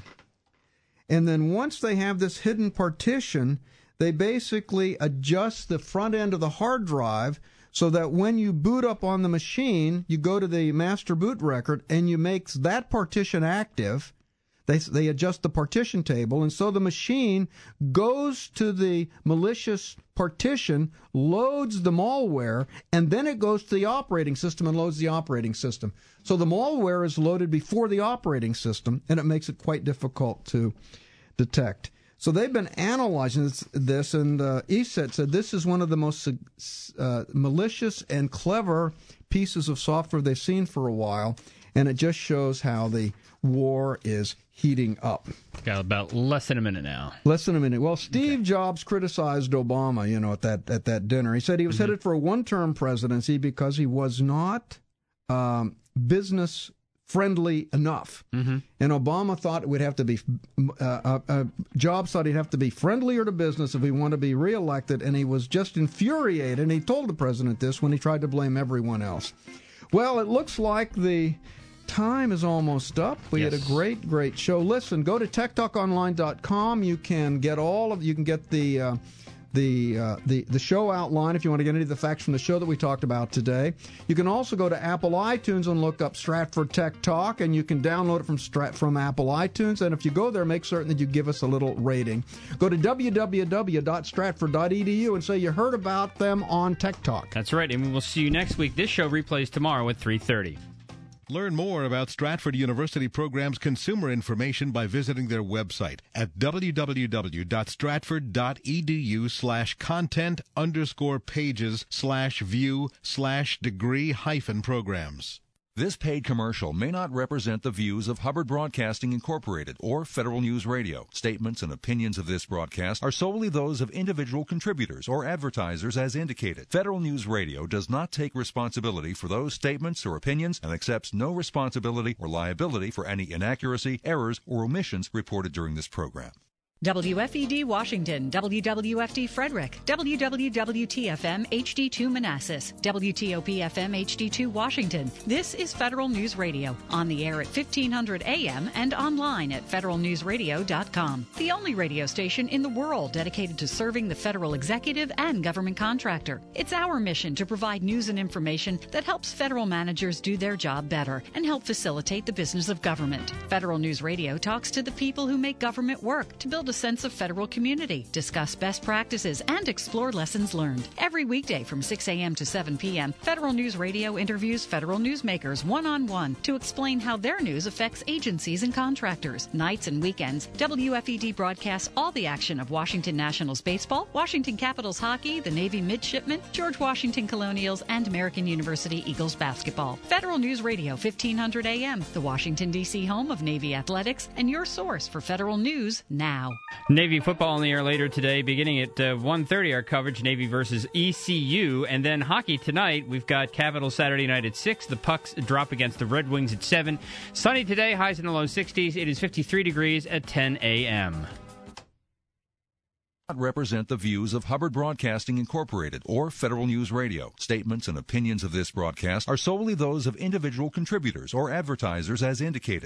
And then once they have this hidden partition, they basically adjust the front end of the hard drive so that when you boot up on the machine, you go to the master boot record and you make that partition active. They they adjust the partition table, and so the machine goes to the malicious partition, loads the malware, and then it goes to the operating system and loads the operating system. So the malware is loaded before the operating system, and it makes it quite difficult to detect. So they've been analyzing this, this and uh, E S E T said this is one of the most uh, malicious and clever pieces of software they've seen for a while, and it just shows how the war is heating up. Got about less than a minute now. Less than a minute. Well, Steve okay. Jobs criticized Obama, you know, at that at that dinner. He said he was mm-hmm. headed for a one-term presidency because he was not um, business friendly enough. Mm-hmm. And Obama thought it would have to be, uh, uh, uh, Jobs thought he'd have to be friendlier to business if he wanted to be reelected, and he was just infuriated, and he told the president this when he tried to blame everyone else. Well, it looks like the time is almost up. We yes. had a great, great show. Listen, go to tech talk online dot com. You can get all of, you can get the, uh, The, uh, the the show outline if you want to get any of the facts from the show that we talked about today. You can also go to Apple iTunes and look up Stratford Tech Talk, and you can download it from Strat from Apple iTunes. And if you go there, make certain that you give us a little rating. Go to w w w dot stratford dot e d u and say you heard about them on Tech Talk. That's right, and we will see you next week. This show replays tomorrow at three thirty. Learn more about Stratford University Program's consumer information by visiting their website at w w w dot stratford dot e d u slash content underscore pages slash view slash degree hyphen programs. This paid commercial may not represent the views of Hubbard Broadcasting Incorporated or Federal News Radio. Statements and opinions of this broadcast are solely those of individual contributors or advertisers as indicated. Federal News Radio does not take responsibility for those statements or opinions and accepts no responsibility or liability for any inaccuracy, errors, or omissions reported during this program. W F E D Washington, W W F D Frederick, W W W T F M H D two Manassas, W T O P F M H D two Washington. This is Federal News Radio, on the air at fifteen hundred A M and online at federal news radio dot com. The only radio station in the world dedicated to serving the federal executive and government contractor. It's our mission to provide news and information that helps federal managers do their job better and help facilitate the business of government. Federal News Radio talks to the people who make government work to build a sense of federal community, discuss best practices, and explore lessons learned. Every weekday from six a.m. to seven p.m., Federal News Radio interviews federal newsmakers one-on-one to explain how their news affects agencies and contractors. Nights and weekends, W F E D broadcasts all the action of Washington Nationals baseball, Washington Capitals hockey, the Navy midshipmen, George Washington Colonials, and American University Eagles basketball. Federal News Radio, fifteen hundred A M, the Washington, D C home of Navy athletics, and your source for federal news now. Navy football on the air later today, beginning at uh, one thirty, our coverage, Navy versus E C U. And then hockey tonight, we've got Capitals Saturday night at six. The Pucks drop against the Red Wings at seven. Sunny today, highs in the low sixties. It is fifty-three degrees at ten a.m. Not represent the views of Hubbard Broadcasting Incorporated or Federal News Radio. Statements and opinions of this broadcast are solely those of individual contributors or advertisers as indicated.